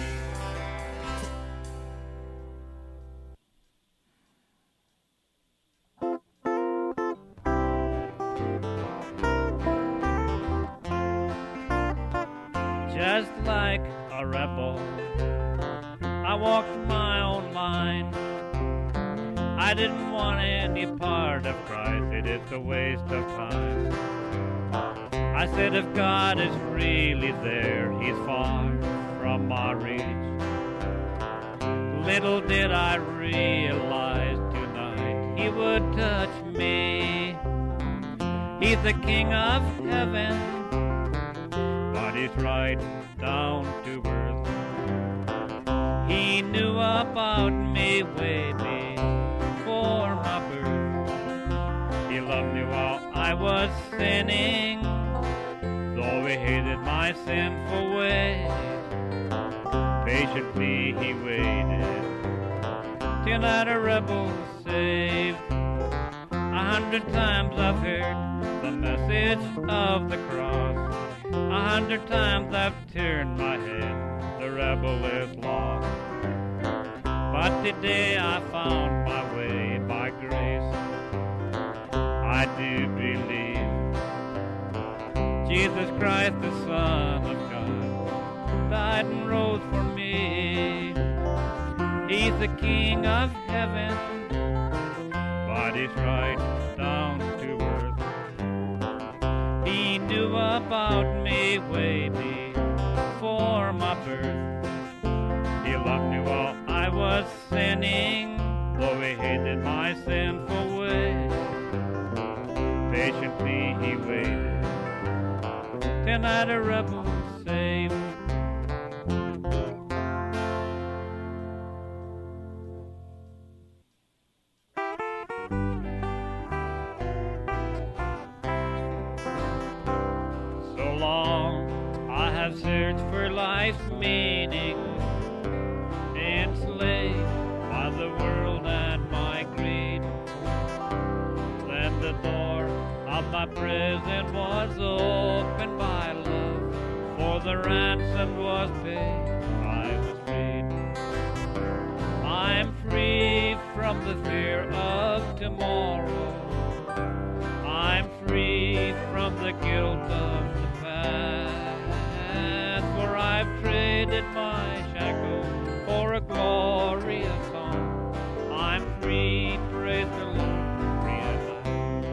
Just like a rebel, I walked my own line. I didn't want any part of Christ, it is a waste of time. I said if God is really there, He's far from my reach. Little did I realize tonight He would touch me. He's the King of heaven, but He's right down to earth. He knew about me way before my birth. He loved me while I was sinning, though He hated my sinful ways. Patiently He waited till that a rebel saved. A hundred times I've heard the message of the cross. A hundred times I've turned my head, the rebel is lost. But today I found my way by grace. I do believe Jesus Christ, the Son of God, died and rose for me. He's the King of heaven, but He's right down to earth. He knew about me way before my birth. He loved me while I was sinning, though He hated my sinful ways. Patiently He waited till that a rebel saved. life's meaning, enslaved by the world and my greed. Then the door of my prison was opened by love, for the ransom was paid, I was freed. I'm free from the fear of tomorrow. I'm free from the guilt of the past, for I've traded my shackles for a glorious song. I'm free, praise the Lord, free at last.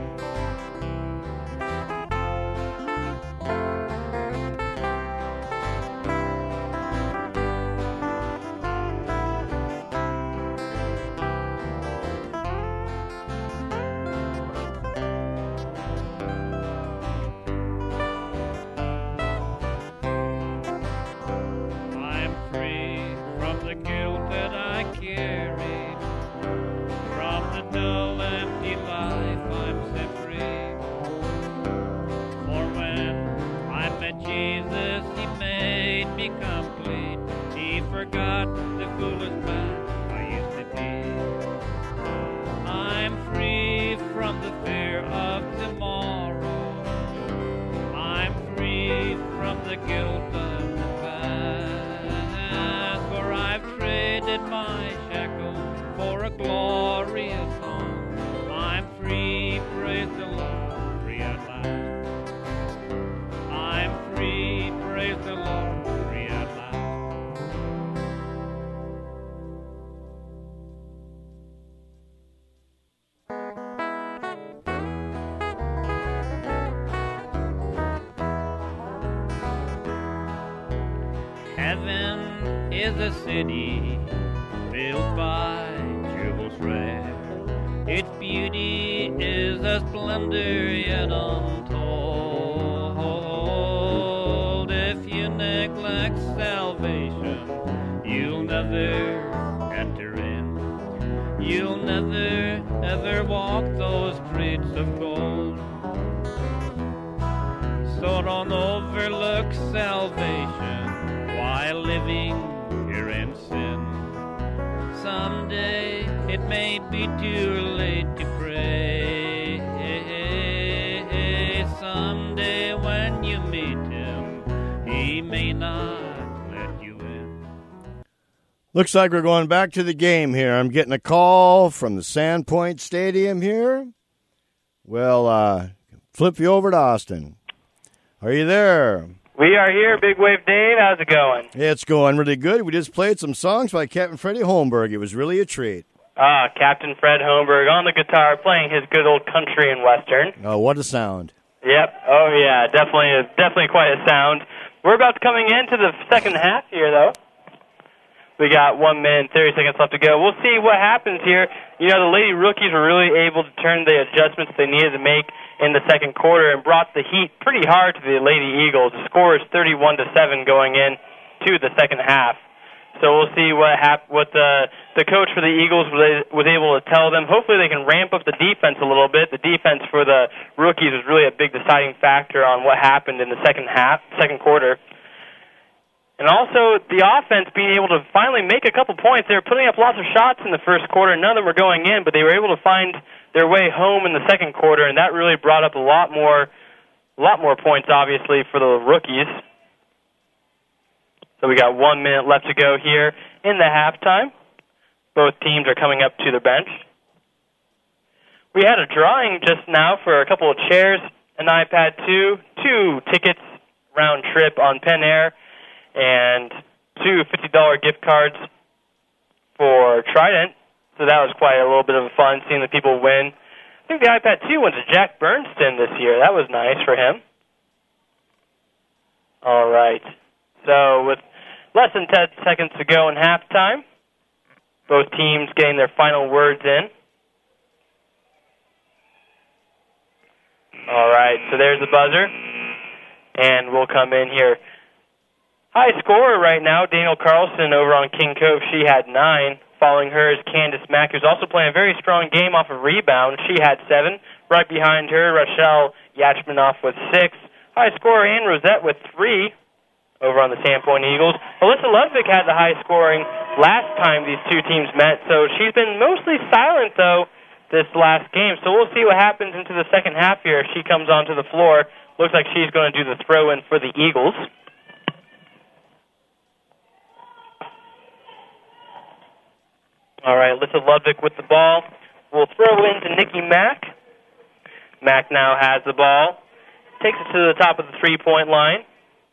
I'm free from the guilt that I carried, from the dull, empty life I'm set free. For when I met Jesus, He made me complete. He forgot the foolish man I used to be. I'm free from the fear of tomorrow. I'm free from the guilt of the past, for I've traded my shackles for a glorious song. I'm free, praise the Lord, free at last. I'm free, praise the Lord, free at last. Heaven is a city built by jewels rare. Its beauty is a splendor yet untold. If you neglect salvation, you'll never enter in. You'll never ever walk those streets of gold. So don't overlook salvation while living here in sin. Someday it may be too late to pray. Someday when you meet Him, He may not let you in. Looks like we're going back to the game here. I'm getting a call from the Sandpoint Stadium here. Well, uh, flip you over to Austin. Are you there? We are here, Big Wave Dave. How's it going? It's going really good. We just played some songs by Captain Freddie Holmberg. It was really a treat. Ah, Captain Fred Holmberg on the guitar playing his good old country and western. Oh, what a sound. Yep. Oh, yeah. Definitely, definitely quite a sound. We're about to coming into the second half here, though. We got one minute and thirty seconds left to go. We'll see what happens here. You know, the Lady Rookies were really able to turn the adjustments they needed to make in the second quarter and brought the heat pretty hard to the Lady Eagles. The score is thirty-one to seven going in to the second half. So we'll see what hap- what the the coach for the Eagles was, was able to tell them. Hopefully they can ramp up the defense a little bit. The defense for the Rookies was really a big deciding factor on what happened in the second half, second quarter. And also the offense being able to finally make a couple points. They were putting up lots of shots in the first quarter. None of them were going in, but they were able to find their way home in the second quarter, and that really brought up a lot more, a lot more points, obviously, for the Rookies. So we got one minute left to go here in the halftime. Both teams are coming up to the bench. We had a drawing just now for a couple of chairs, an iPad two, two tickets round trip on Pen Air, and two fifty dollars gift cards for Trident. So that was quite a little bit of fun seeing the people win. I think the iPad two went to Jack Bernstein this year. That was nice for him. All right. So with less than ten seconds to go in halftime, both teams getting their final words in. All right, so there's the buzzer. And we'll come in here. High scorer right now, Daniel Carlson over on King Cove. She had nine. Following her is Candace Mack, who's also playing a very strong game off of rebound. She had seven. Right behind her, Rochelle Yachmanoff with six. High scorer Ann Rosette with three over on the Sandpoint Eagles. Alyssa Ludwig had the high scoring last time these two teams met, so she's been mostly silent, though, this last game. So we'll see what happens into the second half here. She comes onto the floor. Looks like she's going to do the throw-in for the Eagles. All right, Alyssa Ludwig with the ball. We'll throw in to Nikki Mack. Mack now has the ball. Takes it to the top of the three-point line.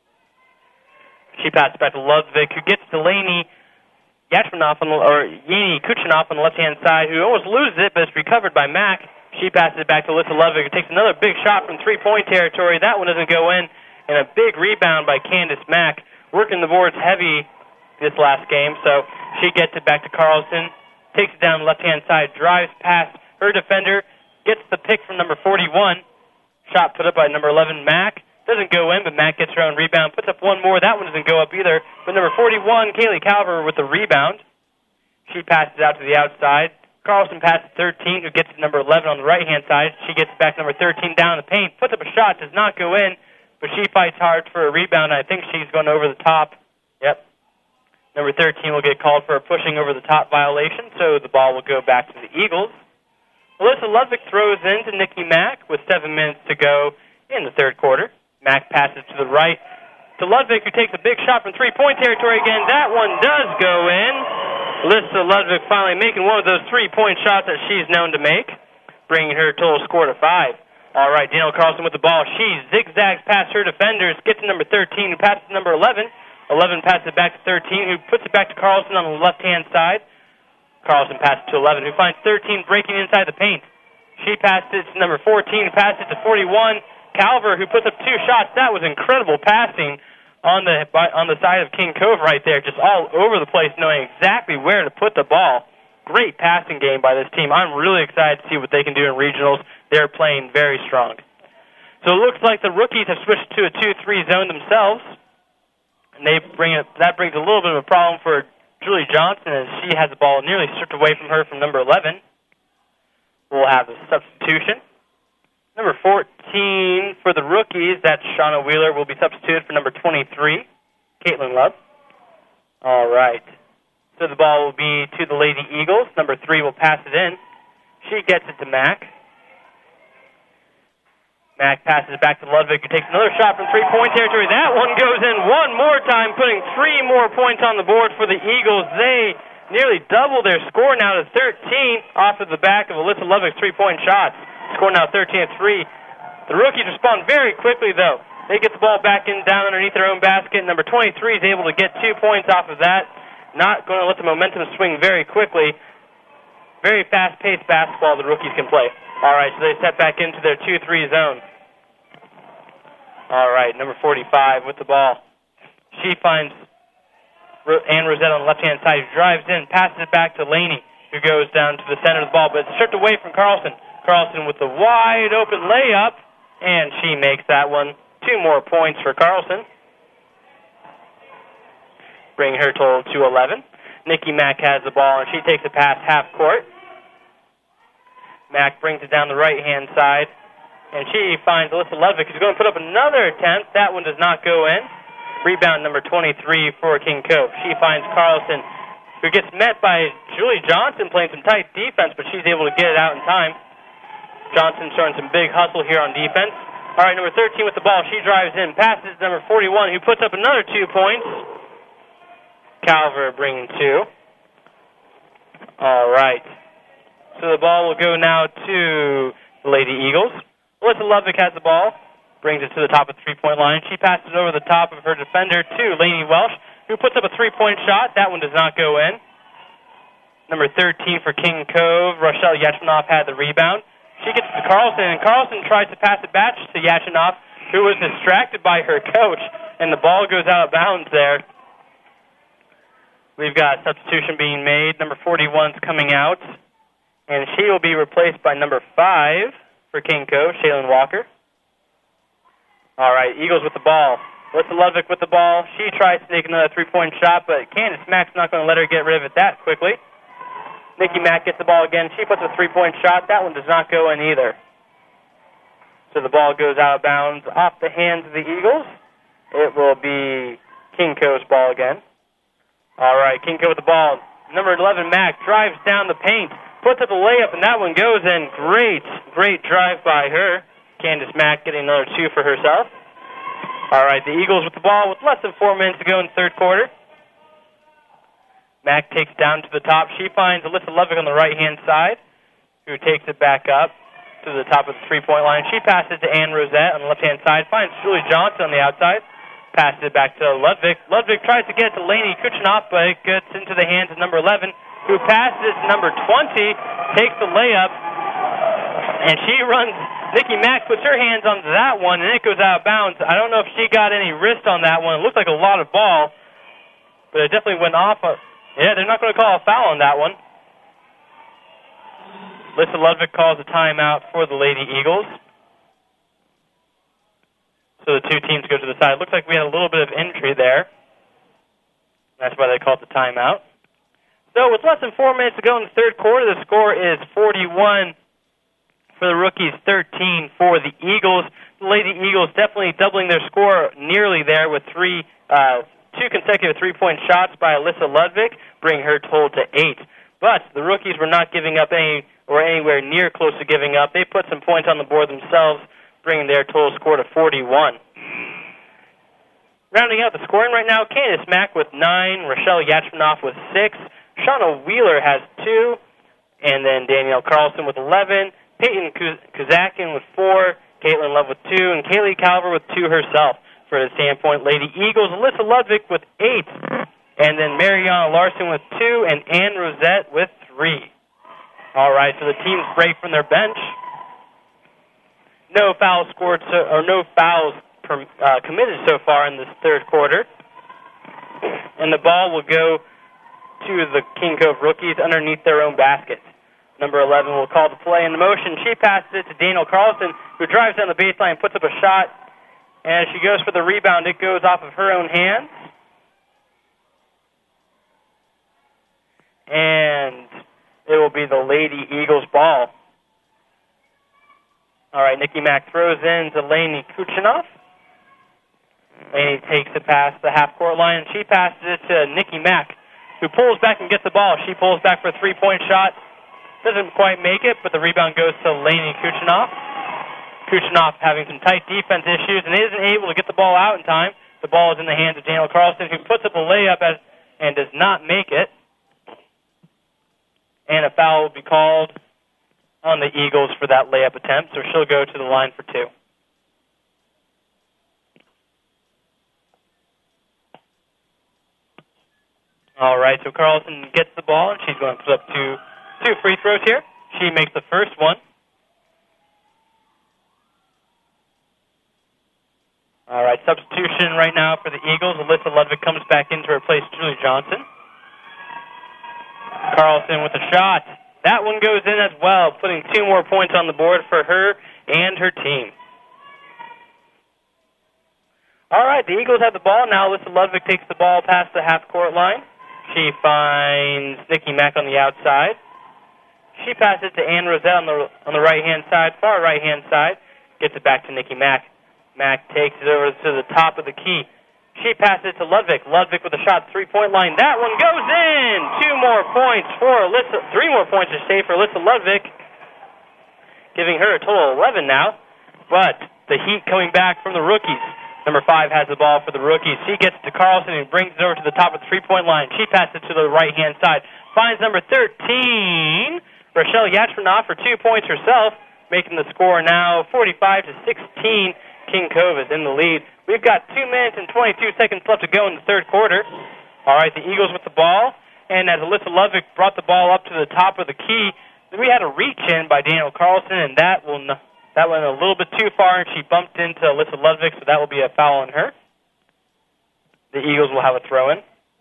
She passes back to Ludwig, who gets to Lainey Yachmanoff on the, or Yeni Kuchinoff on the left-hand side, who almost loses it, but it's recovered by Mack. She passes it back to Alyssa Ludwig, who takes another big shot from three-point territory. That one doesn't go in, and a big rebound by Candace Mack, working the boards heavy this last game. So she gets it back to Carlson, takes it down the left-hand side, drives past her defender, gets the pick from number forty-one. Shot put up by number eleven, Mack. Doesn't go in, but Mack gets her own rebound. Puts up one more. That one doesn't go up either. But number forty-one, Kaylee Calver with the rebound. She passes out to the outside. Carlson passes thirteen, who gets to number eleven on the right-hand side. She gets back number thirteen down in the paint. Puts up a shot. Does not go in, but she fights hard for a rebound. I think she's going over the top. Yep. Number thirteen will get called for a pushing over the top violation, so the ball will go back to the Eagles. Alyssa Ludwig throws in to Nikki Mack with seven minutes to go in the third quarter. Mack passes to the right to Ludwig, who takes a big shot from three-point territory again. That one does go in. Alyssa Ludwig finally making one of those three-point shots that she's known to make, bringing her total score to five. All right, Danielle Carlson with the ball. She zigzags past her defenders, gets to number thirteen, who passes to number eleven. eleven passes it back to thirteen, who puts it back to Carlson on the left-hand side. Carlson passes to eleven, who finds thirteen breaking inside the paint. She passes it to number fourteen, who passes it to forty-one. Calver, who puts up two shots. That was incredible passing on the on the side of King Cove right there, just all over the place, knowing exactly where to put the ball. Great passing game by this team. I'm really excited to see what they can do in regionals. They're playing very strong. So it looks like the rookies have switched to a two three zone themselves, and they bring it. That brings a little bit of a problem for Julie Johnson, as she has the ball nearly stripped away from her from number eleven. We'll have a substitution. Number fourteen for the rookies, that's Shauna Wheeler, will be substituted for number twenty-three, Caitlin Love. All right. So the ball will be to the Lady Eagles. Number three will pass it in. She gets it to Mack. Mack passes it back to Ludwig, who takes another shot from three-point territory. That one goes in one more time, putting three more points on the board for the Eagles. They nearly double their score now to thirteen off of the back of Alyssa Ludwig's three-point shots. Score now thirteen at three. The rookies respond very quickly, though. They get the ball back in down underneath their own basket. Number twenty-three is able to get two points off of that. Not going to let the momentum swing very quickly. Very fast-paced basketball the rookies can play. All right, so they step back into their two three zone. All right, number forty-five with the ball. She finds Ann Rosette on the left-hand side, who drives in, passes it back to Laney, who goes down to the center of the ball, but it's stripped away from Carlson. Carlson with the wide-open layup, and she makes that one. Two more points for Carlson, bringing her total to eleven. Nikki Mack has the ball, and she takes it past half court. Mack brings it down the right-hand side, and she finds Alyssa Ludwig, who's going to put up another attempt. That one does not go in. Rebound number twenty-three for King Cove. She finds Carlson, who gets met by Julie Johnson playing some tight defense, but she's able to get it out in time. Johnson showing some big hustle here on defense. All right, number thirteen with the ball. She drives in, passes to number forty-one, who puts up another two points. Calver bringing two. All right. So the ball will go now to the Lady Eagles. Alyssa Ludwig has the ball, brings it to the top of the three-point line. She passes it over the top of her defender to Lainey Welsh, who puts up a three-point shot. That one does not go in. Number thirteen for King Cove, Rochelle Yachmanoff had the rebound. She gets to Carlson, and Carlson tries to pass it back to Yachmanoff, who was distracted by her coach, and the ball goes out of bounds there. We've got substitution being made. Number forty-one's coming out, and she will be replaced by number five for King Cove, Shaylin Walker. All right, Eagles with the ball. Alyssa Ludwig with the ball. She tries to make another three-point shot, but Candace Mack's not going to let her get rid of it that quickly. Nikki Mack gets the ball again. She puts a three-point shot. That one does not go in either. So the ball goes out of bounds off the hands of the Eagles. It will be King Cove's ball again. All right, King Cove with the ball. Number eleven, Mack, drives down the paint, puts up a layup, and that one goes in. Great, great drive by her. Candace Mack getting another two for herself. All right, the Eagles with the ball with less than four minutes to go in the third quarter. Mack takes down to the top. She finds Alyssa Ludwig on the right-hand side, who takes it back up to the top of the three-point line. She passes to Ann Rosette on the left-hand side, finds Julie Johnson on the outside, passes it back to Ludwig. Ludwig tries to get it to Lainey Kuchinoff, but it gets into the hands of number eleven, who passes it to number twenty, takes the layup, and she runs. Nikki Mack puts her hands on that one, and it goes out of bounds. I don't know if she got any wrist on that one. It looked like a lot of ball, but it definitely went off. Of, yeah, they're not going to call a foul on that one. Alyssa Ludwig calls a timeout for the Lady Eagles. So the two teams go to the side. It looks like we had a little bit of injury there. That's why they called the timeout. So with less than four minutes to go in the third quarter, the score is forty-one for the Rookies, thirteen for the Eagles. The Lady Eagles definitely doubling their score nearly there with three, uh, two consecutive three-point shots by Alyssa Ludwig, bringing her total to eight. But the Rookies were not giving up any or anywhere near close to giving up. They put some points on the board themselves, bringing their total score to forty-one. Rounding out the scoring right now, Candace Mack with nine, Rochelle Yachmanoff with six, Shauna Wheeler has two, and then Danielle Carlson with eleven, Peyton Kazakin with four, Caitlin Love with two, and Kaylee Calver with two herself. For the Sandpoint Lady Eagles, Alyssa Ludwig with eight, and then Mariana Larson with two, and Ann Rosette with three. All right, so the teams break from their bench. No fouls scored, so, or no fouls per, uh, committed so far in this third quarter. And the ball will go to the King Cove Rookies underneath their own basket. Number eleven will call the play in motion. She passes it to Daniel Carlson, who drives down the baseline, puts up a shot, and as she goes for the rebound, it goes off of her own hands. And it will be the Lady Eagles ball. All right, Nikki Mack throws in to Lainey Kuchinoff. Lainey takes it past the half-court line, and she passes it to Nikki Mack, who pulls back and gets the ball. She pulls back for a three-point shot. Doesn't quite make it, but the rebound goes to Lainey Kuchinoff. Kuchinoff having some tight defense issues and isn't able to get the ball out in time. The ball is in the hands of Daniel Carlson, who puts up a layup as, and does not make it. And a foul will be called on the Eagles for that layup attempt, so she'll go to the line for two. All right, so Carlson gets the ball, and she's going to put up two, two free throws here. She makes the first one. All right, substitution right now for the Eagles. Alyssa Ludwig comes back in to replace Julie Johnson. Carlson with a shot. That one goes in as well, putting two more points on the board for her and her team. All right, the Eagles have the ball. Now Alyssa Ludwig takes the ball past the half-court line. She finds Nikki Mack on the outside. She passes to Ann Rosette on the on the right-hand side, far right-hand side. Gets it back to Nikki Mack. Mack takes it over to the top of the key. She passes it to Ludwig. Ludwig with a shot, three-point line. That one goes in! Two more points for Alyssa, three more points to save for Alyssa Ludwig, giving her a total of eleven now. But the heat coming back from the rookies. Number five has the ball for the rookies. She gets it to Carlson and brings it over to the top of the three-point line. She passes it to the right-hand side. Finds number thirteen, Rochelle Yachmanoff, for two points herself, making the score now forty-five to sixteen. King Cove is in the lead. We've got two minutes and twenty-two seconds left to go in the third quarter. All right, the Eagles with the ball. And as Alyssa Ludwig brought the ball up to the top of the key, we had a reach-in by Daniel Carlson, and that will not, that went a little bit too far, and she bumped into Alyssa Ludwig, so that will be a foul on her. The Eagles will have a throw-in.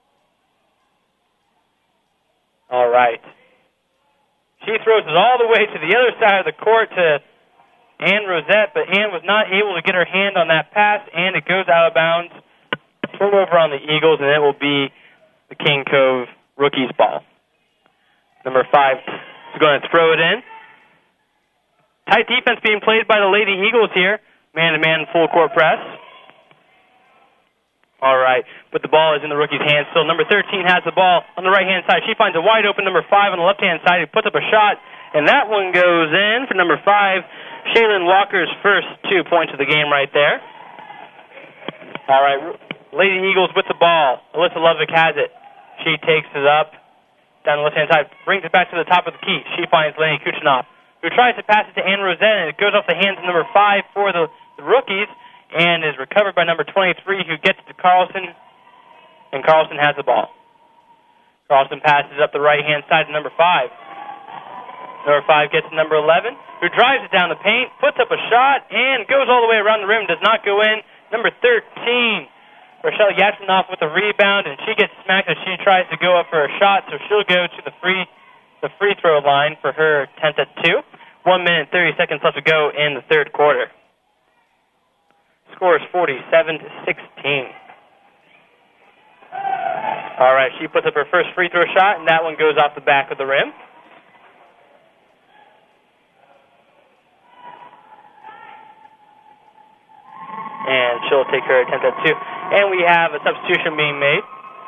All right. She throws it all the way to the other side of the court to Ann Rosette, but Ann was not able to get her hand on that pass, and it goes out of bounds. Turnover on the Eagles, and it will be the King Cove rookies' ball. Number five is going to throw it in. Tight defense being played by the Lady Eagles here. Man-to-man full court press. All right, but the ball is in the rookie's hands still. Number thirteen has the ball on the right-hand side. She finds a wide-open number five on the left-hand side who puts up a shot, and that one goes in for number five, Shaylin Walker's first two points of the game right there. All right, Lady Eagles with the ball. Alyssa Ludwig has it. She takes it up down the left-hand side, brings it back to the top of the key. She finds Lenny Kuchinoff, who tries to pass it to Ann Rosette, and it goes off the hands of number five for the, the rookies, and is recovered by number twenty-three, who gets to Carlson, and Carlson has the ball. Carlson passes up the right-hand side to number five. Number five gets to number eleven, who drives it down the paint, puts up a shot, and goes all the way around the rim, does not go in. Number thirteen, Rochelle Yatchinoff with a rebound, and she gets smacked as she tries to go up for a shot, so she'll go to the free the free throw line for her tenth at two. One minute, thirty seconds left to go in the third quarter. Score is forty-seven to sixteen. All right, she puts up her first free throw shot, and that one goes off the back of the rim. And she'll take her attempt at two. And we have a substitution being made.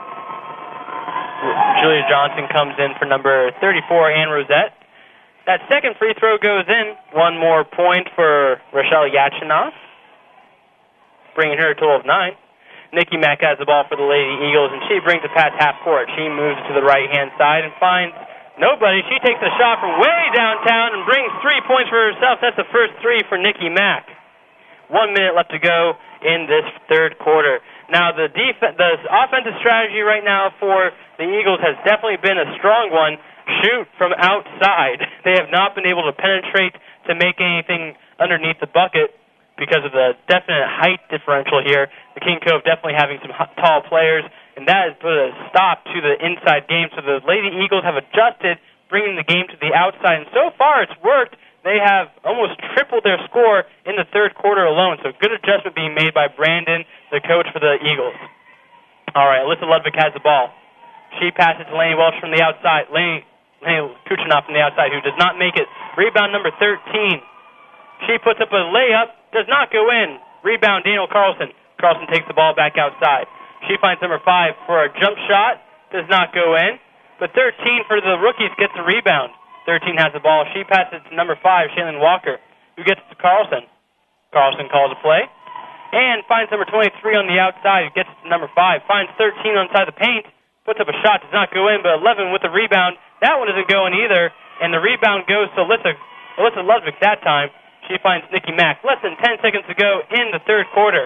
Julia Johnson comes in for number thirty-four, Ann Rosette. That second free throw goes in. One more point for Rochelle Yatchinoff, bringing her a total of nine. Nikki Mack has the ball for the Lady Eagles, and she brings it past half court. She moves to the right-hand side and finds nobody. She takes a shot from way downtown and brings three points for herself. That's the first three for Nikki Mack. One minute left to go in this third quarter. Now, the def- the offensive strategy right now for the Eagles has definitely been a strong one. Shoot from outside. They have not been able to penetrate to make anything underneath the bucket because of the definite height differential here. The King Cove definitely having some h- tall players, and that has put a stop to the inside game. So the Lady Eagles have adjusted, bringing the game to the outside, and so far it's worked. They have almost tripled their score in the third quarter alone, so good adjustment being made by Brandon, the coach for the Eagles. All right, Alyssa Ludwig has the ball. She passes to Laney Welch from the outside. Laney, Laney Kuchinoff from the outside, who does not make it. Rebound number thirteen. She puts up a layup, does not go in. Rebound Daniel Carlson. Carlson takes the ball back outside. She finds number five for a jump shot, does not go in. But thirteen for the rookies gets the rebound. thirteen has the ball. She passes to number five, Shaylin Walker, who gets to Carlson. Carlson calls a play and finds number twenty-three on the outside, who gets to number five. Finds thirteen on the side of the paint, puts up a shot, does not go in, but eleven with the rebound. That one isn't going either, and the rebound goes to Alyssa, Alyssa Ludwig that time. She finds Nikki Mack. Less than ten seconds to go in the third quarter.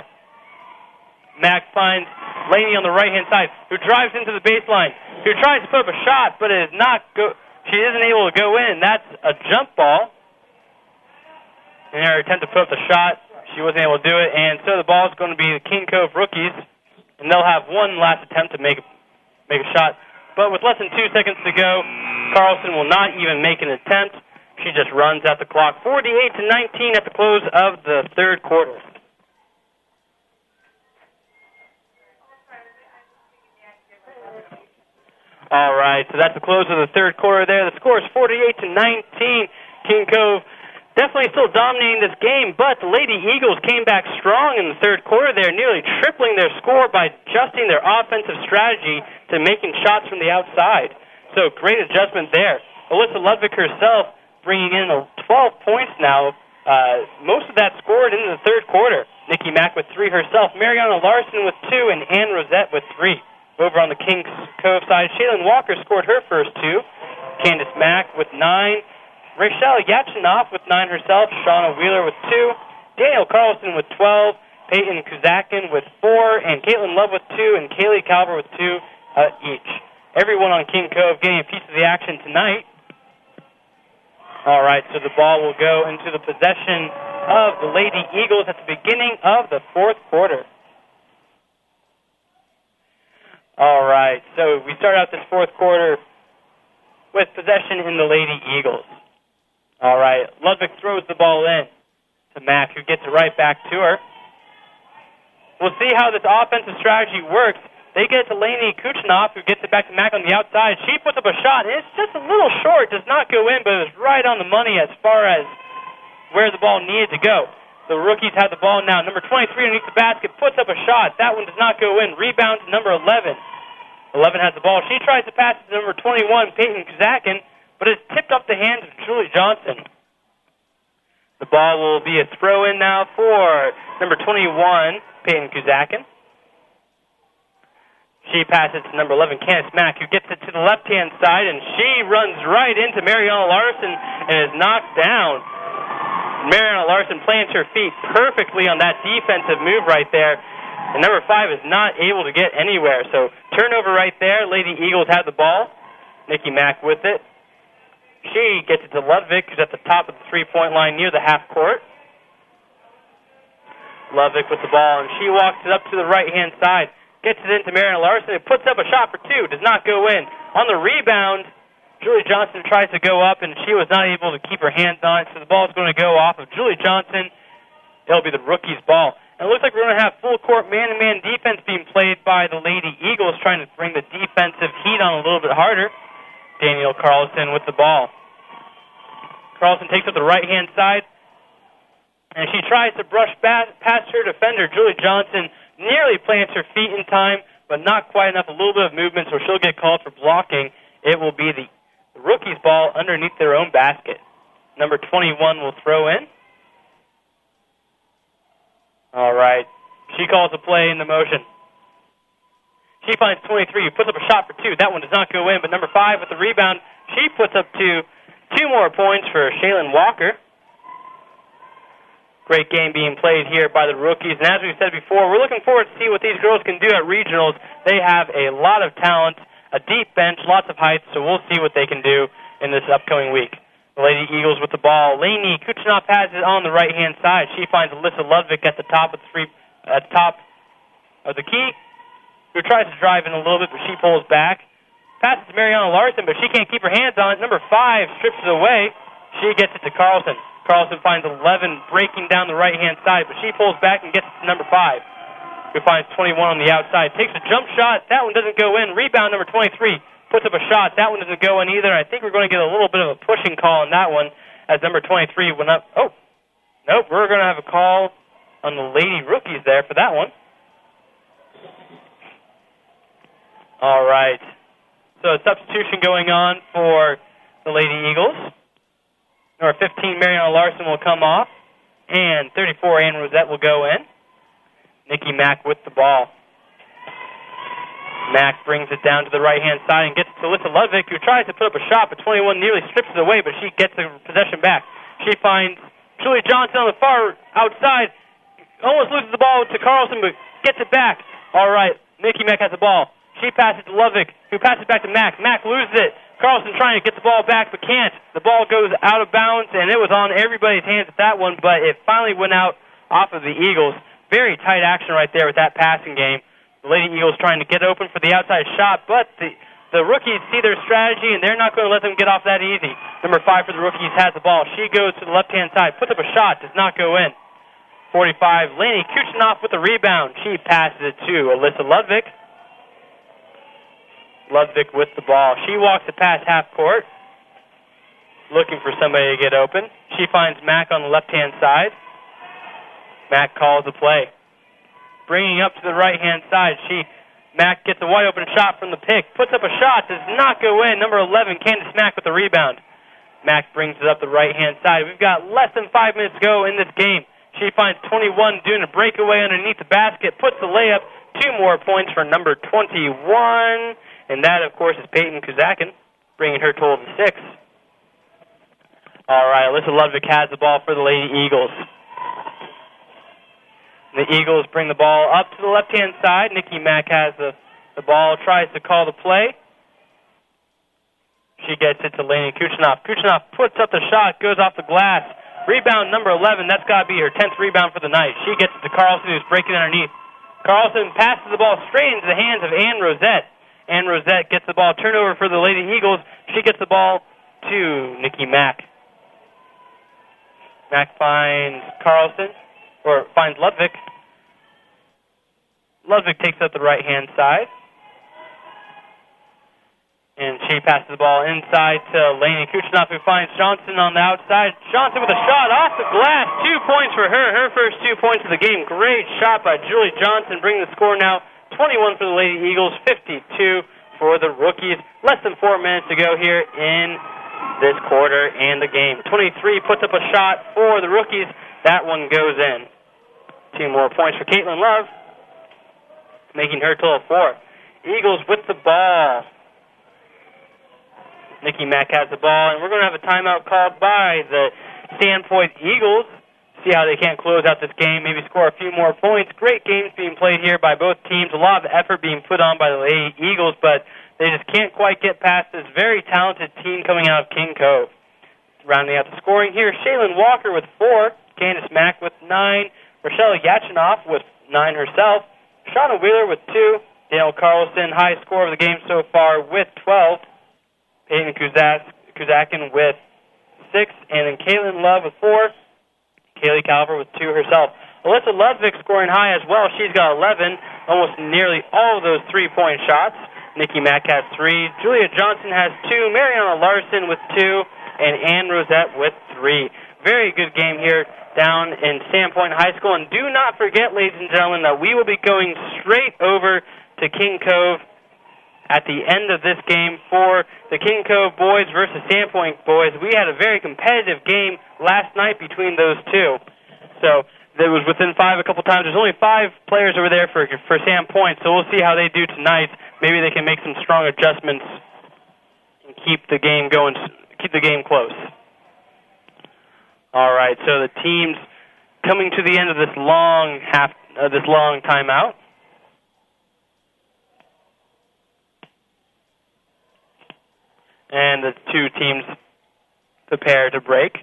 Mack finds Laney on the right-hand side, who drives into the baseline, who tries to put up a shot, but it is not go. She isn't able to go in. That's a jump ball. In her attempt to put up the shot, she wasn't able to do it, and so the ball is going to be the King Cove rookies, and they'll have one last attempt to make make a shot. But with less than two seconds to go, Carlson will not even make an attempt. She just runs out the clock. forty-eight to nineteen at the close of the third quarter. All right, so that's the close of the third quarter there. The score is forty-eight to nineteen. King Cove definitely still dominating this game, but the Lady Eagles came back strong in the third quarter there, nearly tripling their score by adjusting their offensive strategy to making shots from the outside. So great adjustment there. Alyssa Ludwig herself bringing in twelve points now. Uh, most of that scored in the third quarter. Nikki Mack with three herself. Mariana Larson with two, and Ann Rosette with three. Over on the Kings Cove side, Shaylin Walker scored her first two. Candace Mack with nine. Rochelle Yatchinoff with nine herself. Shauna Wheeler with two. Daniel Carlson with twelve. Peyton Kuzakin with four. And Caitlin Love with two. And Kaylee Calver with two uh, each. Everyone on King Cove getting a piece of the action tonight. All right, so the ball will go into the possession of the Lady Eagles at the beginning of the fourth quarter. All right, so we start out this fourth quarter with possession in the Lady Eagles. All right, Ludwig throws the ball in to Mack, who gets it right back to her. We'll see how this offensive strategy works. They get it to Laney Kuchinoff, who gets it back to Mack on the outside. She puts up a shot. It's just a little short, does not go in, but it was right on the money as far as where the ball needed to go. The rookies have the ball now. Number twenty-three underneath the basket, puts up a shot. That one does not go in. Rebound to number eleven. eleven has the ball. She tries to pass it to number twenty-one, Peyton Kazakin, but it's tipped off the hands of Julie Johnson. The ball will be a throw-in now for number twenty-one, Peyton Kazakin. She passes to number eleven, Candace Mack, who gets it to the left-hand side, and she runs right into Mariana Larson and is knocked down. Mariana Larson plants her feet perfectly on that defensive move right there. And number five is not able to get anywhere. So turnover right there. Lady Eagles have the ball. Nikki Mack with it. She gets it to Ludwig, who's at the top of the three-point line near the half court. Ludwig with the ball, and she walks it up to the right-hand side. Gets it into Mariana Larson. It puts up a shot for two. Does not go in. On the rebound, Julie Johnson tries to go up, and she was not able to keep her hands on it, so the ball is going to go off of Julie Johnson. It'll be the rookie's ball. And it looks like we're going to have full-court man-to-man defense being played by the Lady Eagles, trying to bring the defensive heat on a little bit harder. Danielle Carlson with the ball. Carlson takes up the right-hand side, and she tries to brush past her defender. Julie Johnson nearly plants her feet in time, but not quite enough, a little bit of movement, so she'll get called for blocking. It will be the rookie's ball underneath their own basket. Number twenty-one will throw in. All right. She calls a play in the motion. She finds twenty-three, who puts up a shot for two. That one does not go in, but number five with the rebound, she puts up two. Two more points for Shaylin Walker. Great game being played here by the rookies. And as we said before, we're looking forward to see what these girls can do at regionals. They have a lot of talent, a deep bench, lots of height, so we'll see what they can do in this upcoming week. The Lady Eagles with the ball. Lainey Kuchinov has it on the right-hand side. She finds Alyssa Ludwig at the top of the three, at the top of the key, who tries to drive in a little bit, but she pulls back. Passes to Mariana Larson, but she can't keep her hands on it. Number five strips it away. She gets it to Carlson. Carlson finds eleven breaking down the right-hand side, but she pulls back and gets it to number five, who finds twenty-one on the outside. Takes a jump shot. That one doesn't go in. Rebound number twenty-three. Puts up a shot. That one doesn't go in either. I think we're going to get a little bit of a pushing call on that one as number twenty-three went up. Oh, nope, we're going to have a call on the Lady Rookies there for that one. All right. So a substitution going on for the Lady Eagles. Number fifteen, Mariana Larson, will come off, and thirty-four, Ann Rosette, will go in. Nikki Mack with the ball. Mack brings it down to the right-hand side and gets it to Alyssa Ludwig, who tries to put up a shot, but twenty-one nearly strips it away, but she gets the possession back. She finds Julie Johnson on the far outside, almost loses the ball to Carlson, but gets it back. All right, Nikki Mack has the ball. She passes to Ludwig, who passes back to Mack. Mack loses it. Carlson trying to get the ball back, but can't. The ball goes out of bounds, and it was on everybody's hands at that one, but it finally went out off of the Eagles. Very tight action right there with that passing game. The Lady Eagles trying to get open for the outside shot, but the, the rookies see their strategy, and they're not going to let them get off that easy. Number five for the rookies has the ball. She goes to the left-hand side, puts up a shot, does not go in. forty-five, Lainey Kuchinov with the rebound. She passes it to Alyssa Ludwig. Ludwig with the ball. She walks it past half court, looking for somebody to get open. She finds Mack on the left-hand side. Mack calls the play. Bringing up to the right-hand side, she Mack gets a wide-open shot from the pick, puts up a shot, does not go in. Number eleven, Candace Mack with the rebound. Mack brings it up the right-hand side. We've got less than five minutes to go in this game. She finds twenty-one doing a breakaway underneath the basket, puts the layup. Two more points for number twenty-one. And that, of course, is Peyton Kazakin, bringing her total to six. All right, Alyssa Ludwig has the ball for the Lady Eagles. The Eagles bring the ball up to the left-hand side. Nikki Mack has the, the ball, tries to call the play. She gets it to Lainey Kuchinov. Kuchinov puts up the shot, goes off the glass. Rebound number eleven, that's got to be her tenth rebound for the night. She gets it to Carlson, who's breaking underneath. Carlson passes the ball straight into the hands of Ann Rosette. Ann Rosette gets the ball. Turnover for the Lady Eagles. She gets the ball to Nikki Mack. Mack finds Carlson, or finds Ludwig. Ludwig takes up the right-hand side. And She passes the ball inside to Lainey Kuchnoff, who finds Johnson on the outside. Johnson with a shot off the glass. Two points for her. Her first two points of the game. Great shot by Julie Johnson, bringing the score now twenty-one for the Lady Eagles, fifty-two for the Rookies. Less than four minutes to go here in this quarter and the game. twenty-three puts up a shot for the Rookies. That one goes in. Two more points for Caitlin Love, making her total four. Eagles with the ball. Nikki Mack has the ball, and we're going to have a timeout called by the Sandpoint Eagles. See how they can't close out this game, maybe score a few more points. Great games being played here by both teams. A lot of effort being put on by the Lady Eagles, but they just can't quite get past this very talented team coming out of King Cove. Rounding out the scoring here, Shaylin Walker with four, Candace Mack with nine, Rochelle Yachinoff with nine herself, Shauna Wheeler with two, Daniel Carlson, high score of the game so far with twelve, Peyton Kuzak, Kuzakin with six, and then Caitlin Love with four, Kaylee Calver with two herself. Alyssa Ludwig scoring high as well. She's got eleven, almost nearly all of those three-point shots. Nikki Mack has three. Julia Johnson has two. Mariana Larson with two, and Ann Rosette with three. Very good game here down in Sandpoint High School. And do not forget, ladies and gentlemen, that we will be going straight over to King Cove at the end of this game for the King Cove boys versus Sandpoint boys. We had a very competitive game last night between those two. So it was within five a couple times. There's only five players over there for for Sandpoint, so we'll see how they do tonight. Maybe they can make some strong adjustments and keep the game going, keep the game close. All right, so the teams coming to the end of this long half, uh, this long timeout. And the two teams prepare to break.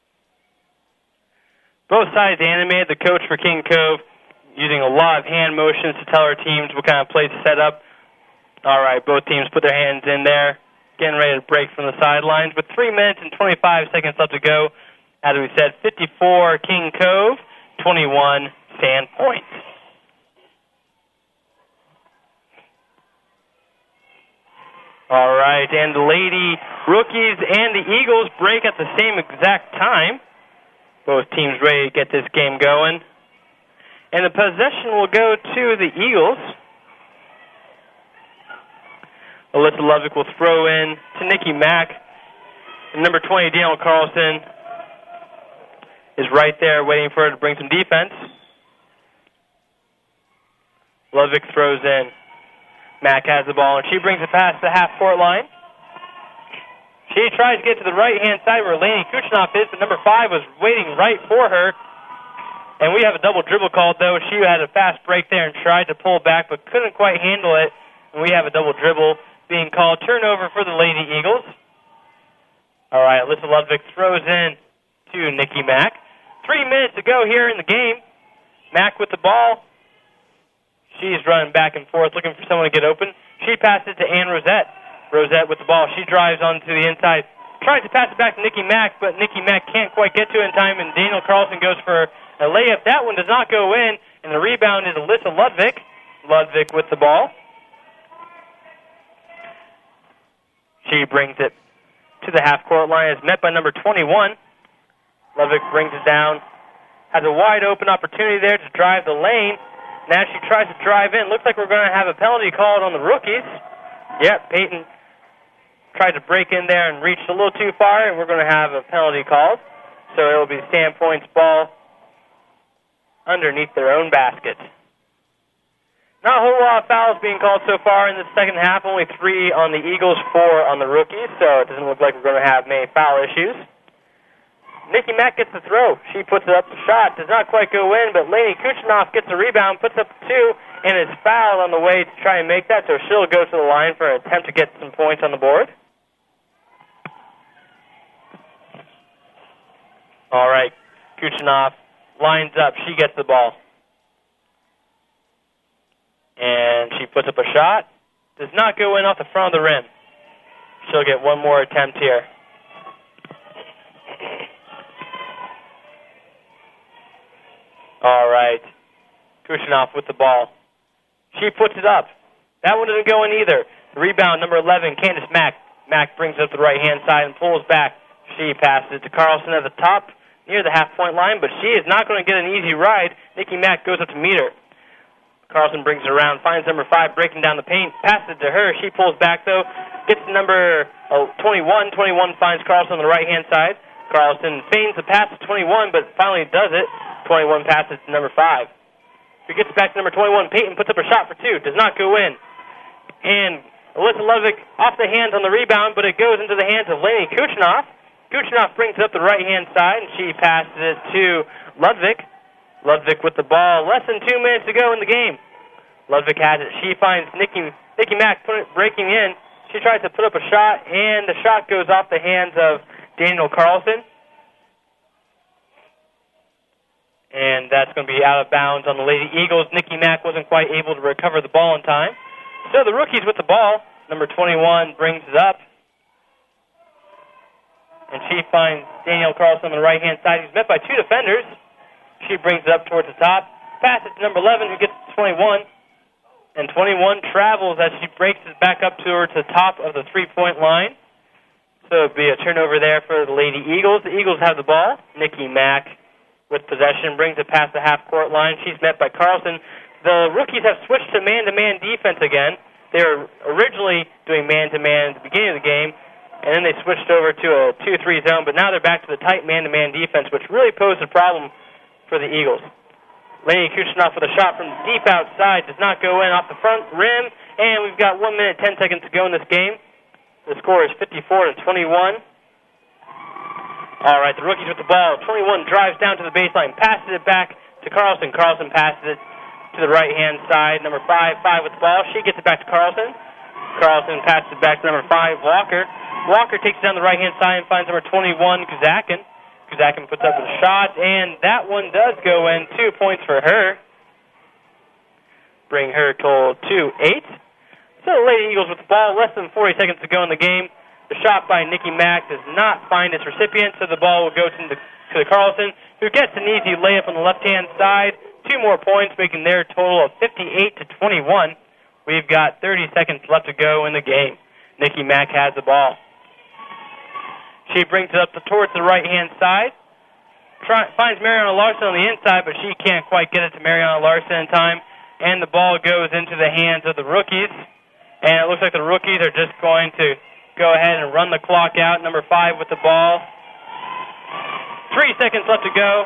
Both sides animated. The coach for King Cove using a lot of hand motions to tell our teams what kind of plays to set up. All right, both teams put their hands in there, getting ready to break from the sidelines. With three minutes and twenty-five seconds left to go, as we said, fifty-four King Cove, twenty-one Sandpoint. All right, and the Lady Rookies and the Eagles break at the same exact time. Both teams ready to get this game going. And the possession will go to the Eagles. Alyssa Ludwig will throw in to Nikki Mack. And number twenty, Daniel Carlson, is right there waiting for her to bring some defense. Ludwig throws in. Mack has the ball, and she brings it past the half-court line. She tries to get to the right-hand side where Lainey Kuchnoff is, but number five was waiting right for her. And we have a double dribble called, though. She had a fast break there and tried to pull back, but couldn't quite handle it. And we have a double dribble being called. Turnover for the Lady Eagles. All right, Alyssa Ludwig throws in to Nikki Mack. Three minutes to go here in the game. Mack with the ball. She's running back and forth, looking for someone to get open. She passes to Ann Rosette. Rosette with the ball. She drives onto the inside. Tries to pass it back to Nikki Mack, but Nikki Mack can't quite get to it in time, and Daniel Carlson goes for a layup. That one does not go in, and the rebound is Alyssa Ludwig. Ludwig with the ball. She brings it to the half-court line. It's met by number twenty-one. Ludwig brings it down. Has a wide-open opportunity there to drive the lane. Now she tries to drive in. Looks like we're going to have a penalty called on the Rookies. Yep, Peyton tried to break in there and reached a little too far, and we're going to have a penalty called. So it will be Sandpoint's ball underneath their own basket. Not a whole lot of fouls being called so far in the second half. Only three on the Eagles, four on the Rookies, so it doesn't look like we're going to have many foul issues. Nikki Mack gets the throw. She puts it up. The shot does not quite go in, but Lainey Kuchnoff gets the rebound, puts up two, and is fouled on the way to try and make that, so she'll go to the line for an attempt to get some points on the board. All right, Kuchnoff lines up. She gets the ball. And she puts up a shot. Does not go in off the front of the rim. She'll get one more attempt here. All right. Kuchnoff with the ball. She puts it up. That one doesn't go in either. The rebound, number eleven, Candace Mack, Mack brings it up the right-hand side and pulls back. She passes it to Carlson at the top near the half-point line, but she is not going to get an easy ride. Nikki Mack goes up to meet her. Carlson brings it around, finds number five breaking down the paint, passes it to her. She pulls back, though, gets to number oh, twenty-one. twenty-one finds Carlson on the right-hand side. Carlson feigns the pass to twenty-one, but finally does it. twenty-one passes to number five. He gets back to number twenty-one. Peyton puts up a shot for two. Does not go in. And Alyssa Ludwig off the hands on the rebound, but it goes into the hands of Lainey Kuchnoff. Kuchnoff brings it up the right-hand side, and she passes it to Ludwig. Ludwig with the ball. Less than two minutes to go in the game. Ludwig has it. She finds Nikki, Nikki Mack put it, breaking in. She tries to put up a shot, and the shot goes off the hands of Daniel Carlson. And that's going to be out of bounds on the Lady Eagles. Nikki Mack wasn't quite able to recover the ball in time. So the rookies with the ball. Number twenty-one brings it up. And she finds Daniel Carlson on the right-hand side. He's met by two defenders. She brings it up towards the top. Passes to number eleven, who gets to twenty-one. And twenty-one travels as she breaks it back up towards the top of the three-point line. So it'll be a turnover there for the Lady Eagles. The Eagles have the ball. Nikki Mack with possession brings it past the half-court line. She's met by Carlson. The rookies have switched to man-to-man defense again. They were originally doing man-to-man at the beginning of the game, and then they switched over to a two three zone, but now they're back to the tight man-to-man defense, which really posed a problem for the Eagles. Lainey Kuchnoff with a shot from deep outside. Does not go in off the front rim, and we've got one minute, ten seconds to go in this game. The score is fifty-four to twenty-one. All right, the rookies with the ball. twenty-one drives down to the baseline, passes it back to Carlson. Carlson passes it to the right-hand side. Number five, five with the ball. She gets it back to Carlson. Carlson passes it back to number five, Walker. Walker takes it down the right-hand side and finds number twenty-one, Kuzakin. Kuzakin puts up a shot, and that one does go in. Two points for her. Bring her total to eight. So the Lady Eagles with the ball. Less than forty seconds to go in the game. The shot by Nikki Mack does not find its recipient, so the ball will go to the, to the Carlson, who gets an easy layup on the left-hand side. Two more points, making their total of fifty-eight to twenty-one. We've got thirty seconds left to go in the game. Nikki Mack has the ball. She brings it up to, towards the right-hand side. Try, finds Mariana Larson on the inside, but she can't quite get it to Mariana Larson in time. And the ball goes into the hands of the rookies. And it looks like the rookies are just going to go ahead and run the clock out. Number five with the ball. Three seconds left to go.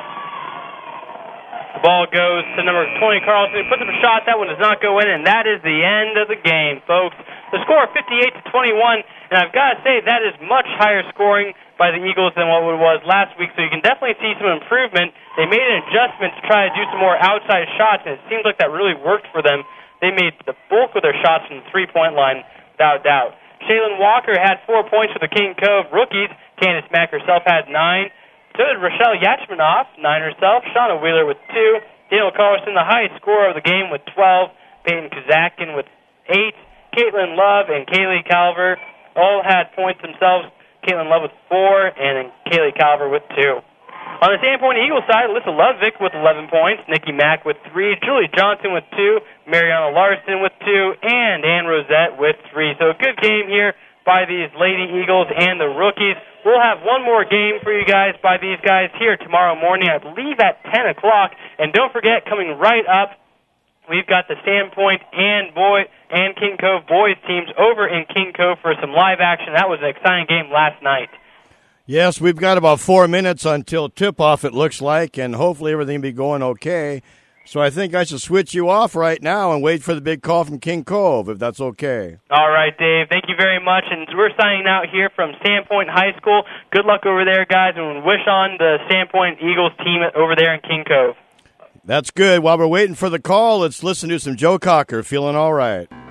The ball goes to number twenty, Carlson. He puts up a shot. That one does not go in, and that is the end of the game, folks. The score fifty-eight to twenty-one, and I've got to say that is much higher scoring by the Eagles than what it was last week, so you can definitely see some improvement. They made an adjustment to try to do some more outside shots, and it seems like that really worked for them. They made the bulk of their shots from the three-point line, without doubt. Shaylin Walker had four points for the King Cove rookies. Candace Mack herself had nine. So did Rochelle Yachmanoff, nine herself. Shauna Wheeler with two. Daniel Carlson, the highest scorer of the game, with twelve. Peyton Kuzakin with eight. Caitlin Love and Kaylee Calver all had points themselves. Caitlin Love with four, and then Kaylee Calver with two. On the Sandpoint Eagles side, Alyssa Ludwig with eleven points. Nikki Mack with three. Julie Johnson with two. Mariana Larson with two. And Ann Rosette with three. So a good game here by these Lady Eagles and the rookies. We'll have one more game for you guys by these guys here tomorrow morning, I believe at ten o'clock. And don't forget, coming right up, we've got the Sandpoint and boy and King Cove boys teams over in King Cove for some live action. That was an exciting game last night. Yes, we've got about four minutes until tip-off, it looks like, and hopefully everything will be going okay. So I think I should switch you off right now and wait for the big call from King Cove, if that's okay. All right, Dave. Thank you very much. And we're signing out here from Sandpoint High School. Good luck over there, guys, and wish on the Sandpoint Eagles team over there in King Cove. That's good. While we're waiting for the call, let's listen to some Joe Cocker, Feeling All Right.